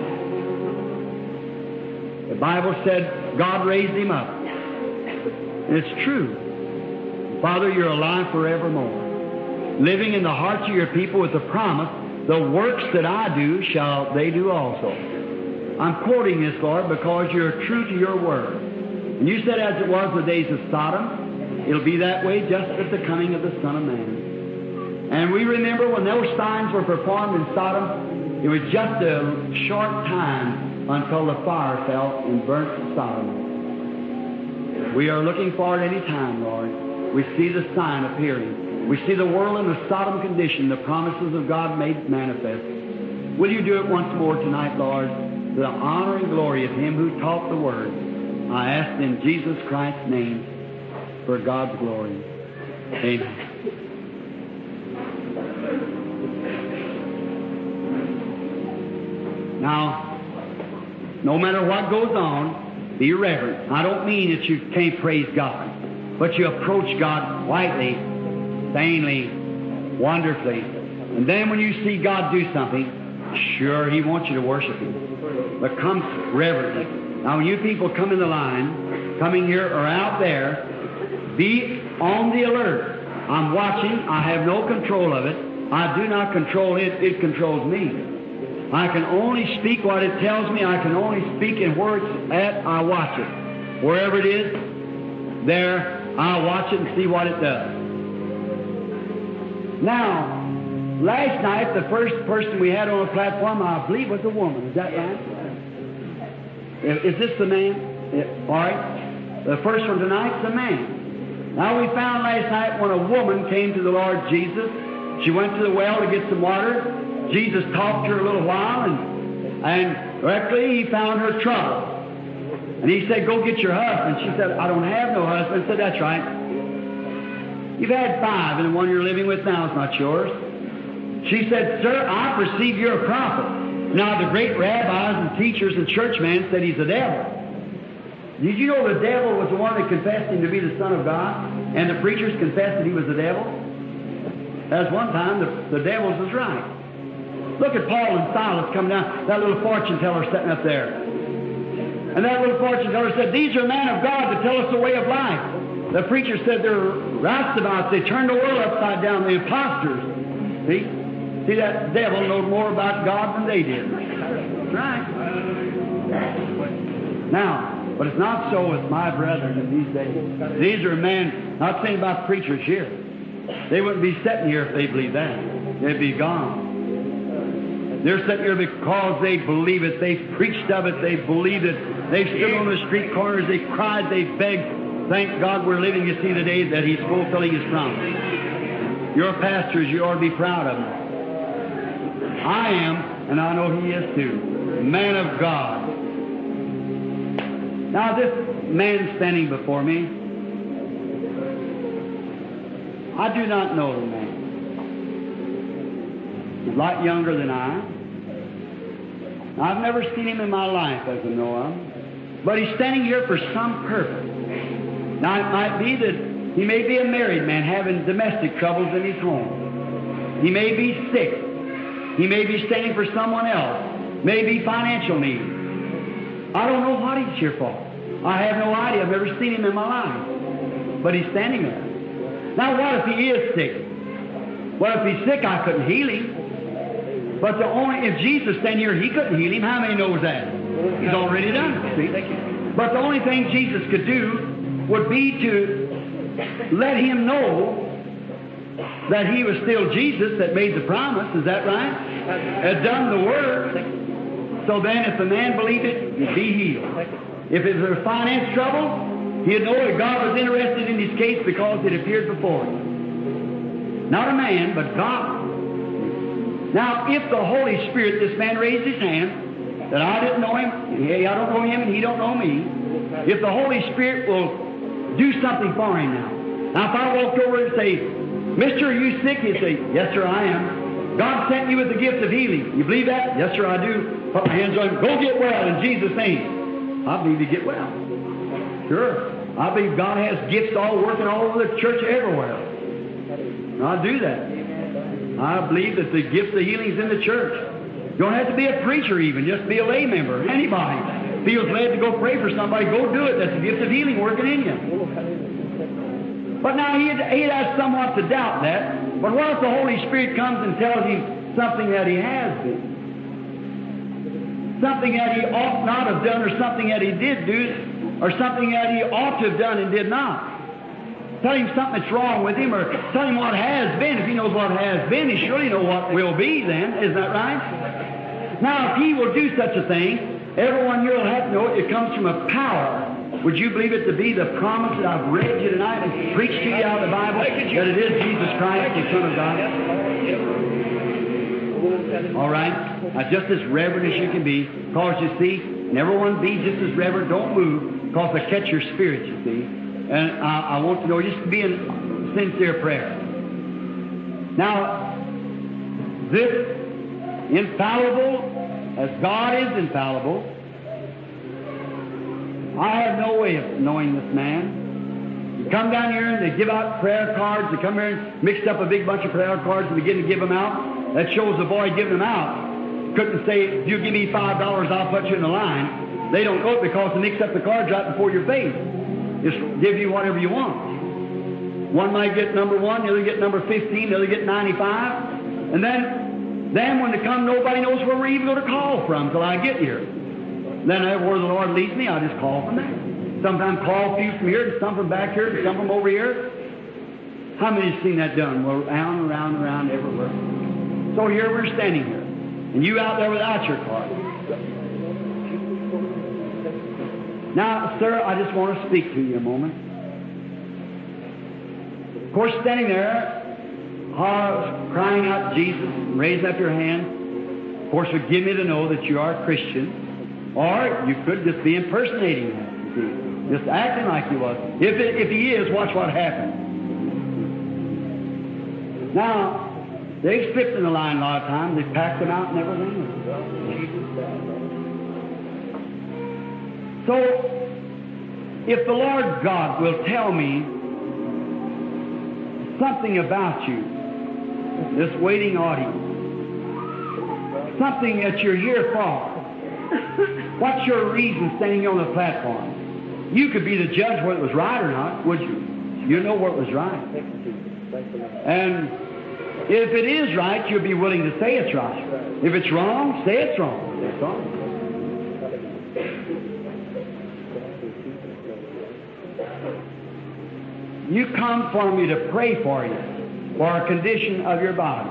The Bible said God raised him up. And it's true. Father, you're alive forevermore, living in the hearts of your people with the promise, the works that I do shall they do also. I'm quoting this, Lord, because you're true to your word. And you said, as it was in the days of Sodom, it'll be that way just at the coming of the Son of Man. And we remember when those signs were performed in Sodom, it was just a short time until the fire fell and burnt Sodom. We are looking forward any time, Lord. We see the sign appearing. We see the world in the Sodom condition, the promises of God made manifest. Will you do it once more tonight, Lord, to the honor and glory of Him who taught the Word? I ask in Jesus Christ's name for God's glory. Amen. Now, no matter what goes on, be reverent. I don't mean that you can't praise God, but you approach God quietly, sanely, wonderfully. And then when you see God do something, sure, He wants you to worship Him. But come reverently. Now, when you people come in the line, coming here or out there, be on the alert. I'm watching. I have no control of it. I do not control it. It controls me. I can only speak what it tells me. I can only speak in where it's at. I watch it. Wherever it is, there, I'll watch it and see what it does. Now, last night, the first person we had on the platform, I believe, was a woman. Is that right? Is this the man? All right. The first one tonight's the man. Now, we found last night when a woman came to the Lord Jesus, she went to the well to get some water. Jesus talked to her a little while, and directly He found her trouble. And He said, go get your husband. She said, I don't have no husband. He said, that's right. You've had 5, and the one you're living with now is not yours. She said, sir, I perceive you're a prophet. Now, the great rabbis and teachers and churchmen said he's a devil. Did you know the devil was the one that confessed him to be the Son of God, and the preachers confessed that he was the devil? That's one time the devils was right. Look at Paul and Silas coming down, that little fortune teller sitting up there. And that little fortune teller said, these are men of God to tell us the way of life. The preacher said they're roustabouts. They turned the world upside down, the imposters. See, that devil knowed more about God than they did. That's right. Now, but it's not so with my brethren in these days. These are men, not saying about preachers here. They wouldn't be sitting here if they believed that. They'd be gone. They're sitting here because they believe it. They've preached of it. They believed it. They've stood on the street corners. They cried. They begged. Thank God we're living to see the day that He's fulfilling His promise. Your pastors, you ought to be proud of them. I am, and I know he is too. Man of God. Now, this man standing before me, I do not know the man. He's a lot younger than I. I've never seen him in my life as I know of. But he's standing here for some purpose. Now, it might be that he may be a married man having domestic troubles in his home. He may be sick. He may be standing for someone else. Maybe financial need. I don't know what he's here for. I have no idea. I've never seen him in my life. But he's standing there. Now, what if he is sick? Well, if he's sick, I couldn't heal him. But if Jesus standing here, He couldn't heal him. How many knows that? He's already done it. See? But the only thing Jesus could do would be to let him know that He was still Jesus that made the promise. Is that right? Had done the work. So then if the man believed it, he'd be healed. If it was finance trouble, he'd know that God was interested in his case because it appeared before him. Not a man, but God. Now, if the Holy Spirit, this man raised his hand, that I didn't know him, I don't know him, and he don't know me, if the Holy Spirit will do something for him now. Now, if I walked over and say, Mister, are you sick? He'd say, yes, sir, I am. God sent you with the gift of healing. You believe that? Yes, sir, I do. Put my hands on him. Go get well in Jesus' name. I believe you get well. Sure. I believe God has gifts all working all over the church everywhere. I do that. I believe that the gift of healing is in the church. You don't have to be a preacher even. Just be a lay member. Anybody feels led to go pray for somebody, go do it. That's the gift of healing working in you. But now he has somewhat to doubt that. But what if the Holy Spirit comes and tells him something that he has been? Something that he ought not have done, or something that he did do, or something that he ought to have done and did not. Tell him something that's wrong with him, or tell him what has been. If he knows what has been, he surely knows what will be then. Isn't that right? Now, if he will do such a thing, everyone here will have to know it comes from a power. Would you believe it to be the promise that I've read you tonight and preached to you out of the Bible, that it is Jesus Christ, the Son of God? All right? Now, just as reverent as you can be, because you see, and everyone be just as reverent. Don't move, because I catch your spirit, you see. And I want to know, just to be in sincere prayer. Now, this infallible, as God is infallible, I have no way of knowing this man. You come down here and they give out prayer cards. They come here and mixed up a big bunch of prayer cards and begin to give them out. That shows the boy giving them out. Couldn't say, if you give me $5, I'll put you in the line. They don't know it because they mix up the cards right before your face. Just give you whatever you want. One might get number 1, the other get number 15, the other get 95. And then when they come, nobody knows where we're even going to call from till I get here. Then where the Lord leads me, I just call from there. Sometimes call a few from here, and some from back here, and some from over here. How many have seen that done? Well, around everywhere. So here we're standing here, and you out there without your card. Now, sir, I just want to speak to you a moment. Of course, standing there, crying out Jesus, raising up your hand, of course, would give me to know that you are a Christian. Or you could just be impersonating him, just acting like he was. If he is, watch what happens. Now, they've stripped in the line a lot of times. They've packed them out and everything. So, if the Lord God will tell me something about you, this waiting audience, something that you're here for, what's your reason standing on the platform? You could be the judge whether it was right or not, would you? You know what was right. And if it is right, you'll be willing to say it's right. If it's wrong, say it's wrong. That's all. You come for me to pray for you, for a condition of your body.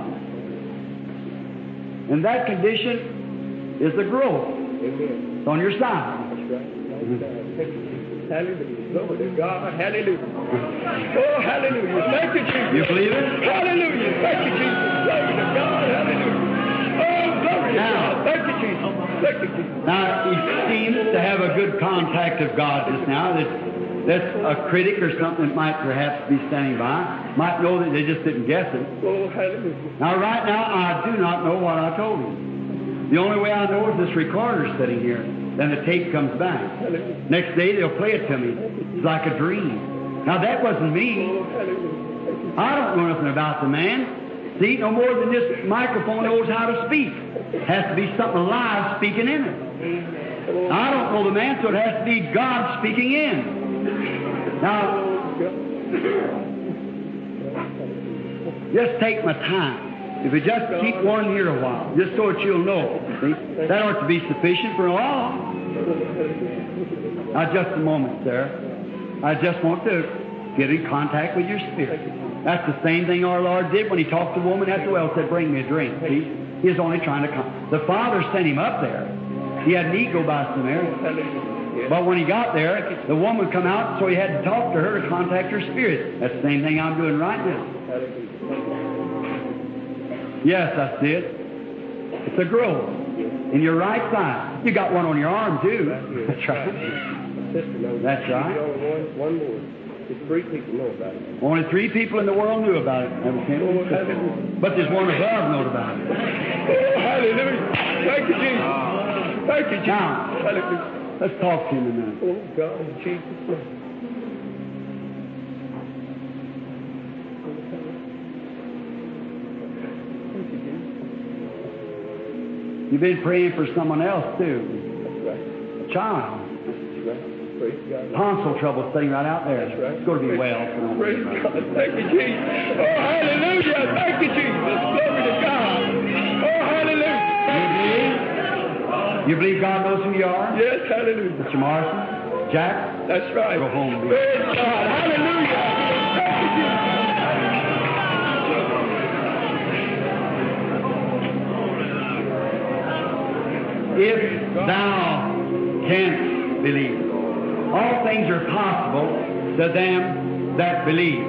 And that condition is the growth. It's on your side. Hallelujah. Glory to God. Hallelujah. Oh, hallelujah. Thank you, Jesus. You believe it? Hallelujah. Thank you, Jesus. Glory to God. Hallelujah. Oh, glory to God. Thank you, Jesus. Thank you, Jesus. Now, he seems to have a good contact of God just now. That's a critic or something that might perhaps be standing by. Might know that they just didn't guess it. Oh, hallelujah. Now, right now, I do not know what I told him. The only way I know is this recorder's sitting here. Then the tape comes back. Hallelujah. Next day, they'll play it to me. It's like a dream. Now, that wasn't me. Oh, hallelujah. I don't know nothing about the man. See, no more than this microphone knows how to speak. It has to be something alive speaking in it. I don't know the man, so it has to be God speaking in. Now, just take my time. If you just keep one here a while, just so that you'll know. See? That ought to be sufficient for all. Now, just a moment, sir. I just want to get in contact with your spirit. That's the same thing our Lord did when He talked to the woman at the well, said, bring me a drink. See? He was only trying to come. The Father sent Him up there. He had need go by Samaria. But when He got there, the woman come out, so He had to talk to her to contact her spirit. That's the same thing I'm doing right now. Yes, that's it. It's a growth in your right side. You got one on your arm, too. That's right. That's right. One more. Just 3 people know about it. Only 3 people in the world knew about it. But there's one above knows about it. Oh, hallelujah. Thank you, Jesus. Thank you, Jesus. Now, Hallelujah. let's talk to him a minute. Oh, God, in Jesus' name. You've been praying for someone else, too. That's right. A child. That's right. Praise God. Tonsil trouble sitting right out there. That's right. It's going to be well. Praise God. Thank you, Jesus. Oh, hallelujah. Thank you, Jesus. Glory to God. Oh, hallelujah. You believe God knows who you are? Yes, hallelujah. Mr. Morrison? Jack? That's right. Go home. Praise God. Hallelujah. Thank you, Jesus. If thou canst believe. All things are possible to them that believe.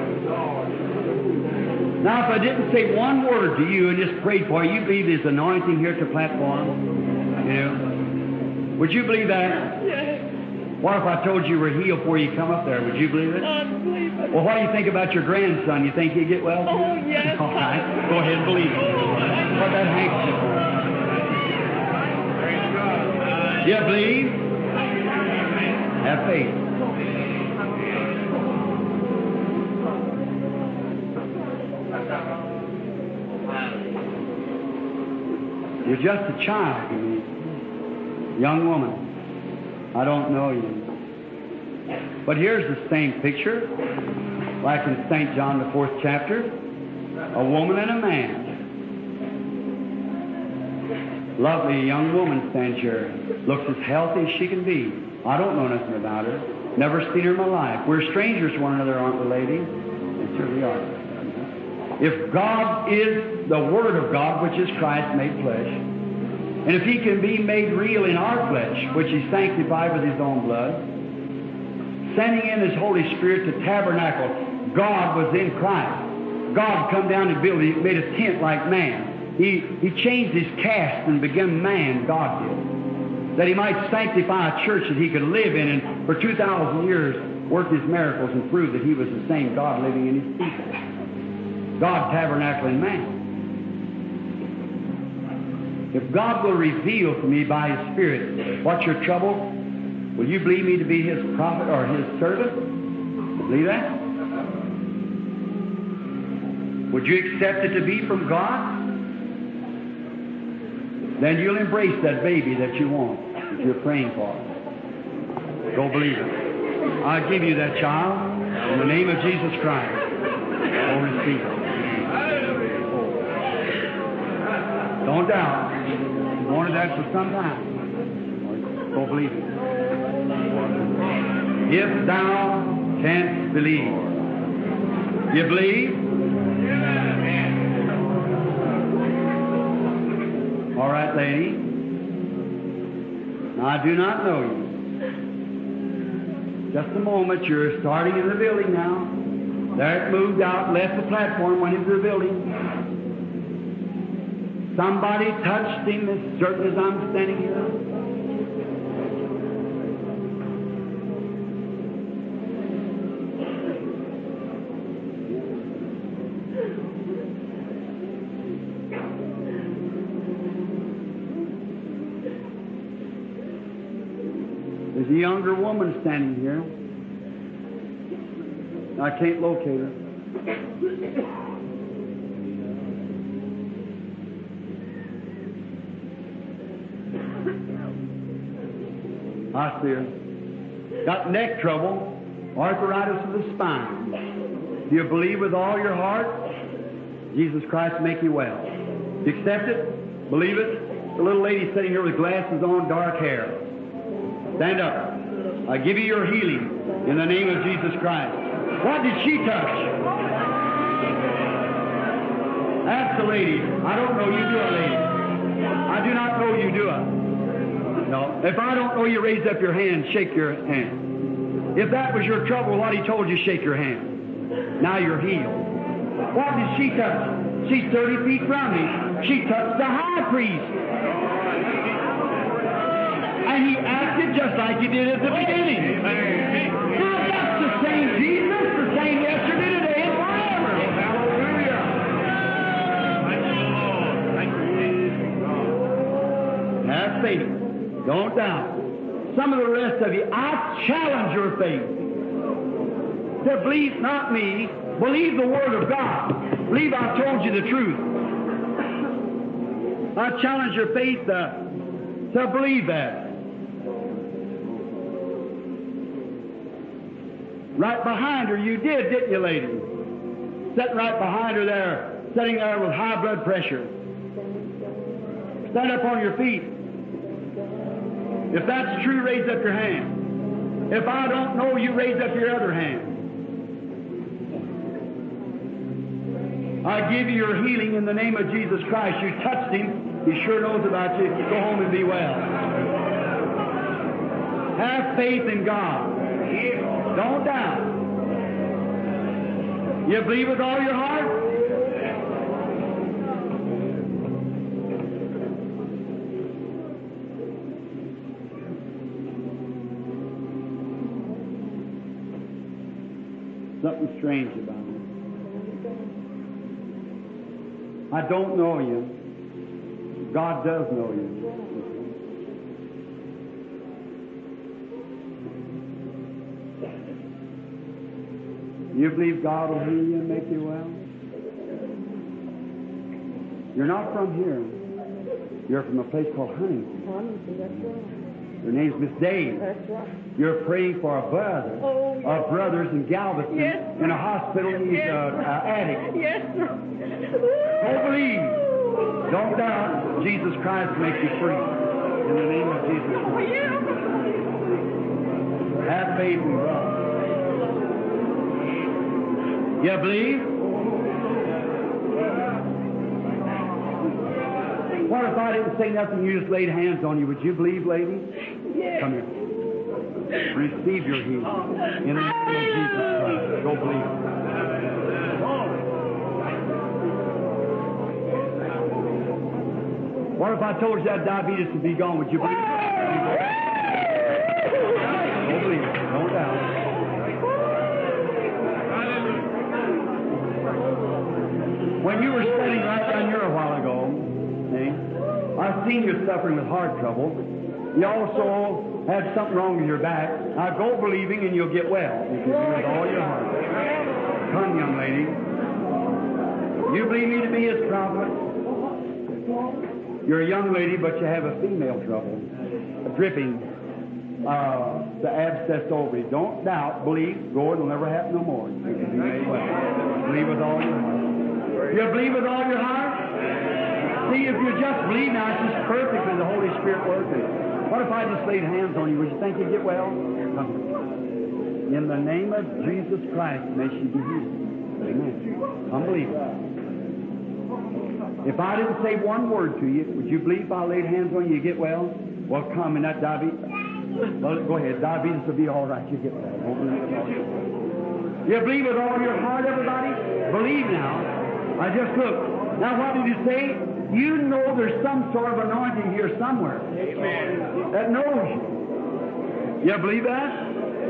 Now, if I didn't say one word to you and just prayed for you, believe there's anointing here at the platform? You know? Would you believe that? Yes. What if I told you were healed before you come up there? Would you believe it? I believe it. Well, what do you think about your grandson? You think he'll get well? Oh, yes. All right. Go ahead and believe it. What that handkerchief for? You believe? Have faith. You're just a child to me. Young woman. I don't know you. But here's the same picture, like in St. John, the 4th chapter. A woman and a man. Lovely young woman stands here. Looks as healthy as she can be. I don't know nothing about her. Never seen her in my life. We're strangers to one another, aren't we, lady? Yes, sir, we are. If God is the Word of God, which is Christ made flesh, and if He can be made real in our flesh, which He sanctified with His own blood, sending in His Holy Spirit to tabernacle, God was in Christ. God come down and built, He made a tent like man. He changed His caste and became man, God did, that He might sanctify a church that He could live in and for 2,000 years work His miracles and prove that He was the same God living in His people. God tabernacling man. If God will reveal to me by His Spirit what's your trouble, will you believe me to be His prophet or His servant? Believe that? Would you accept it to be from God? Then you'll embrace that baby that you want, that you're praying for. Go believe it. I give you that child in the name of Jesus Christ. Go receive it. Don't doubt. You wanted that for some time. Go believe it. If thou canst believe. You believe? All right, lady. Now, I do not know you. Just a moment. You're starting in the building now. There it moved out, left the platform, went into the building. Somebody touched him as certain as I'm standing here. There's a younger woman standing here. I can't locate her. I see her. Got neck trouble, arthritis of the spine. Do you believe with all your heart? Jesus Christ make you well. You accept it? Believe it? The little lady sitting here with glasses on, dark hair. Stand up. I give you your healing in the name of Jesus Christ. What did she touch? That's the lady. I don't know you, do a lady. I do not know you, do I? No. If I don't know you, raise up your hand, shake your hand. If that was your trouble, what He told you, shake your hand. Now you're healed. What did she touch? She's 30 feet from me. She touched the high priest. And he acted just like he did at the beginning. Now that's the same Jesus, the same yesterday, today, and forever. Hallelujah. Have faith. Don't doubt. Some of the rest of you, I challenge your faith. To believe not me, believe the Word of God. Believe I told you the truth. I challenge your faith to believe that. Right behind her, you did, didn't you, lady? Sitting right behind her there, sitting there with high blood pressure. Stand up on your feet. If that's true, raise up your hand. If I don't know, you raise up your other hand. I give you your healing in the name of Jesus Christ. You touched Him. He sure knows about you. Go home and be well. Have faith in God. Don't doubt. You believe with all your heart? Something strange about it. I don't know you. God does know you. You believe God will heal you and make you well? You're not from here. You're from a place called Huntington. Your name's Miss Dave. That's right. You're praying for a brother. Oh, yes. Our brothers in Galveston in a hospital. He's an addict. Yes, sir. Don't believe. Don't doubt. Jesus Christ will make you free. In the name of Jesus Christ. Have faith in God. You believe? What if I didn't say nothing, you just laid hands on you? Would you believe, lady? Yes. Come here. Receive your healing. In the name of Jesus Christ. Go believe. What if I told you that diabetes would be gone? Would you believe it? Don't believe it. Don't doubt. When you were sitting right down here a while ago, see, I've seen you suffering with heart trouble. You also had something wrong with your back. Now go believing and you'll get well. You can do it with all your heart. Come, young lady. You believe me to be His prophet? You're a young lady, but you have a female trouble. A dripping, the abscessed ovary. Don't doubt. Believe. Go, it'll never happen no more. You can be made well. Believe with all your heart. You believe with all your heart? See, if you just believe now, it's just perfectly the Holy Spirit working. What if I just laid hands on you? Would you think you'd get well? Come. In the name of Jesus Christ, may she be healed. Amen. Come believe it. If I didn't say one word to you, would you believe if I laid hands on you, you get well? Well, come, and that diabetes. Well, go ahead. Diabetes will be all right. You get well. Don't believe with all your heart. You believe with all your heart, everybody? Believe now. I just look. Now, what did you say? You know there's some sort of anointing here somewhere. Amen. That knows you. You believe that?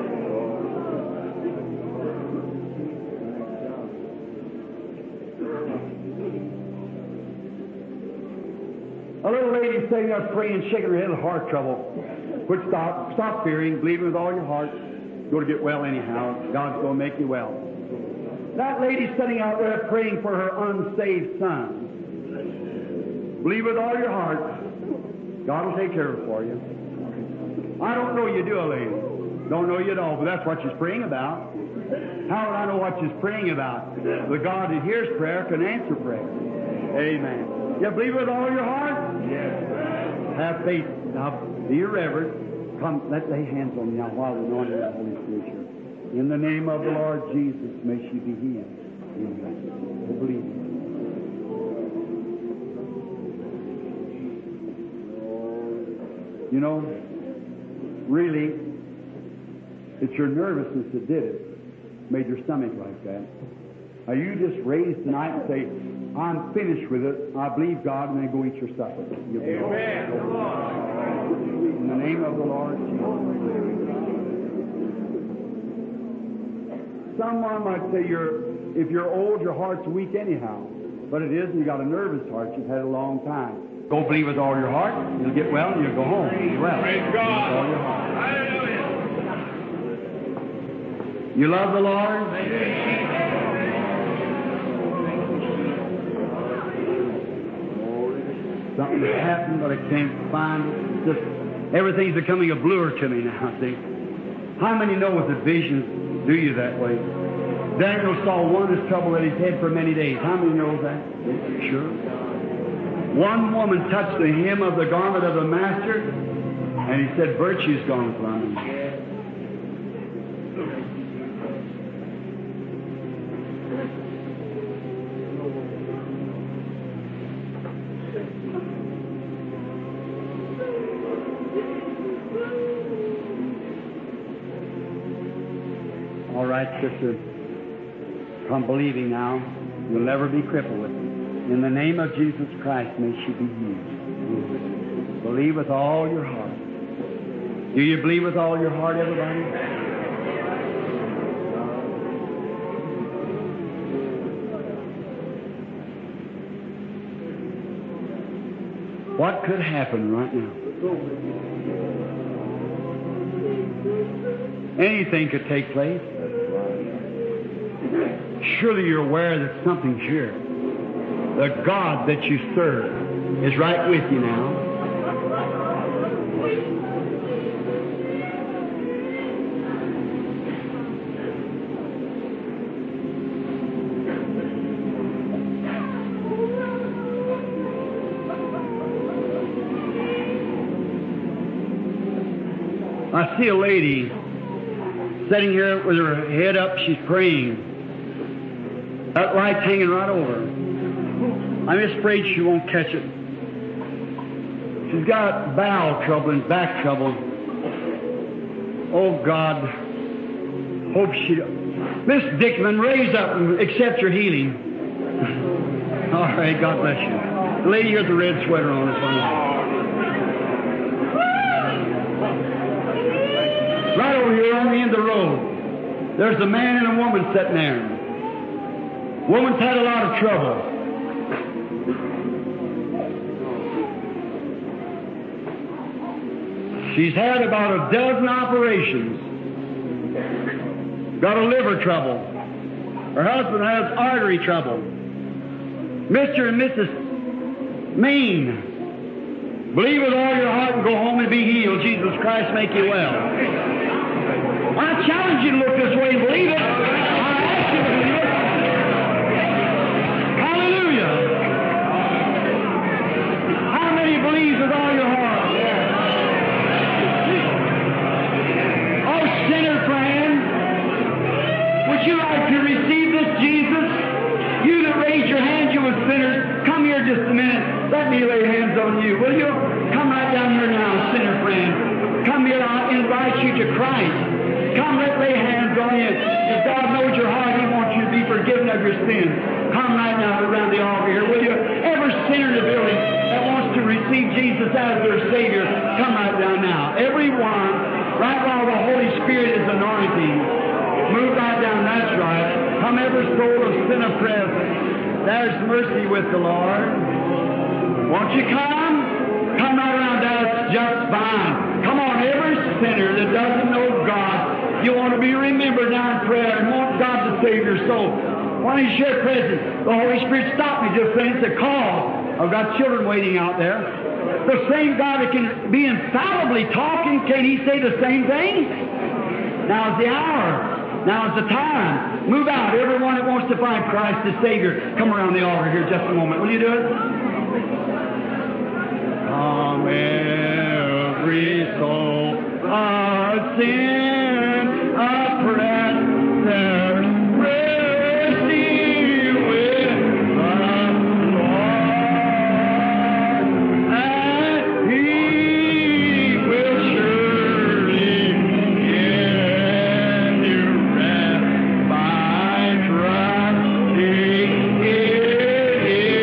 A little lady sitting there praying, shaking her head with heart trouble. Quit, stop fearing, believing with all your heart. You're going to get well anyhow. God's going to make you well. That lady sitting out there praying for her unsaved son. Believe with all your heart. God will take care of it for you. I don't know you do, a lady. Don't know you don't, but that's what she's praying about. How would I know what she's praying about? The God that hears prayer can answer prayer. Amen. You believe with all your heart? Yes. Have faith. Now, be reverent. Come, let's lay hands on you now while we're anointing the Holy Spirit. In the name of the Lord Jesus, may she be healed. Amen. Believe it. You know, really, it's your nervousness that did it. Made your stomach like that. Now you just raise tonight and say, I'm finished with it. I believe God, and then go eat your supper. Amen. In the name of the Lord Jesus. Someone might say if you're old, your heart's weak anyhow. But it isn't. You got a nervous heart. You've had it a long time. Go believe with all your heart. You'll get well, and you'll go home. You'll well. Praise God. With all your heart. Hallelujah. You love the Lord? Something's happened, but I can't find it. Just everything's becoming a blur to me now, see. How many know with the visions do you that way? Daniel saw wondrous trouble in his head for many days. How many know that? Sure. One woman touched the hem of the garment of the master, and he said, virtue's gone from him. All right, sister. Come believing now. You'll never be crippled with it. In the name of Jesus Christ, may she be healed. Believe with all your heart. Do you believe with all your heart, everybody? What could happen right now? Anything could take place. Surely you're aware that something's here. The God that you serve is right with you now. I see a lady sitting here with her head up. She's praying. That light's hanging right over her. I'm just afraid she won't catch it. She's got bowel trouble and back trouble. Oh, God. Hope she... Miss Dickman, raise up and accept your healing. All right, God bless you. The lady here with the red sweater on is fine. Right over here on the end of the road, there's a man and a woman sitting there. Woman's had a lot of trouble. She's had about a dozen operations. Got a liver trouble. Her husband has artery trouble. Mr. and Mrs. Mean, believe with all your heart and go home and be healed. Jesus Christ make you well. I challenge you to look this way and believe it. I ask you to believe it. Hallelujah. How many believe with all your heart? Oh, sinner friend, would you like to receive this Jesus? You that raised your hand, you were sinners. Come here just a minute. Let me lay hands on you. Will you? Come right down here now, sinner friend. Come here, I'll invite you to Christ. Come, let's lay hands on you. If God knows your heart, He wants you to be forgiven of your sins. Come right now around the altar here, will you? Every sinner in the building that wants to receive Jesus as their Savior, come right down now. Everyone, right while the Holy Spirit is anointing, move right down, that's right. Come every soul of sinner present. There's mercy with the Lord. Won't you come? Come right around, that's just fine. Come on, every sinner that doesn't know God, you want to be remembered now in prayer and want God to save your soul. Why don't you share presence? The Holy Spirit stopped me just saying, it's a call. I've got children waiting out there. The same God that can be infallibly talking, can He say the same thing? Now's the hour. Now's the time. Move out. Everyone that wants to find Christ as Savior, come around the altar here just a moment. Will you do it? Come every soul of sin, oppressed, there's mercy with the Lord, and He will surely give you rest by trusting in Him.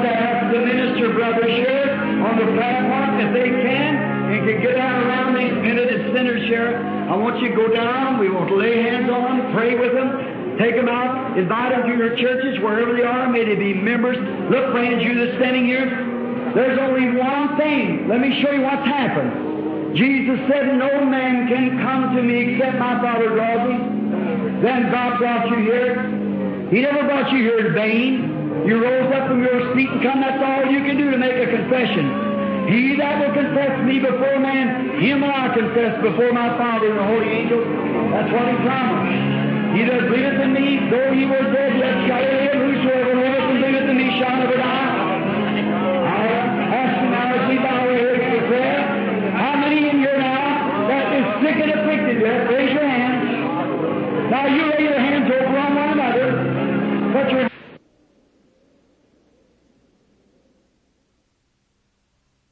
to ask the minister brothers here on the platform, if they can, and can get down around these penitent sinners here. I want you to go down. We want to lay hands on them, pray with them, take them out, invite them to your churches, wherever they are. May they be members. Look, friends, you that's standing here, there's only one thing. Let me show you what's happened. Jesus said, no man can come to me except my Father draws him. Then God brought you here. He never brought you here in vain. You rose up from your seat and come. That's all you can do to make a confession. He that will confess me before man, him will I confess before my Father and the holy angels. That's what he promised. He that believeth in me, though he were dead, yet shall he live. Whosoever liveth and believeth in me shall never die. I ask you now as we bow our heads for prayer, how many in here now that is sick and afflicted yet? Raise your hand. Now you lay your hand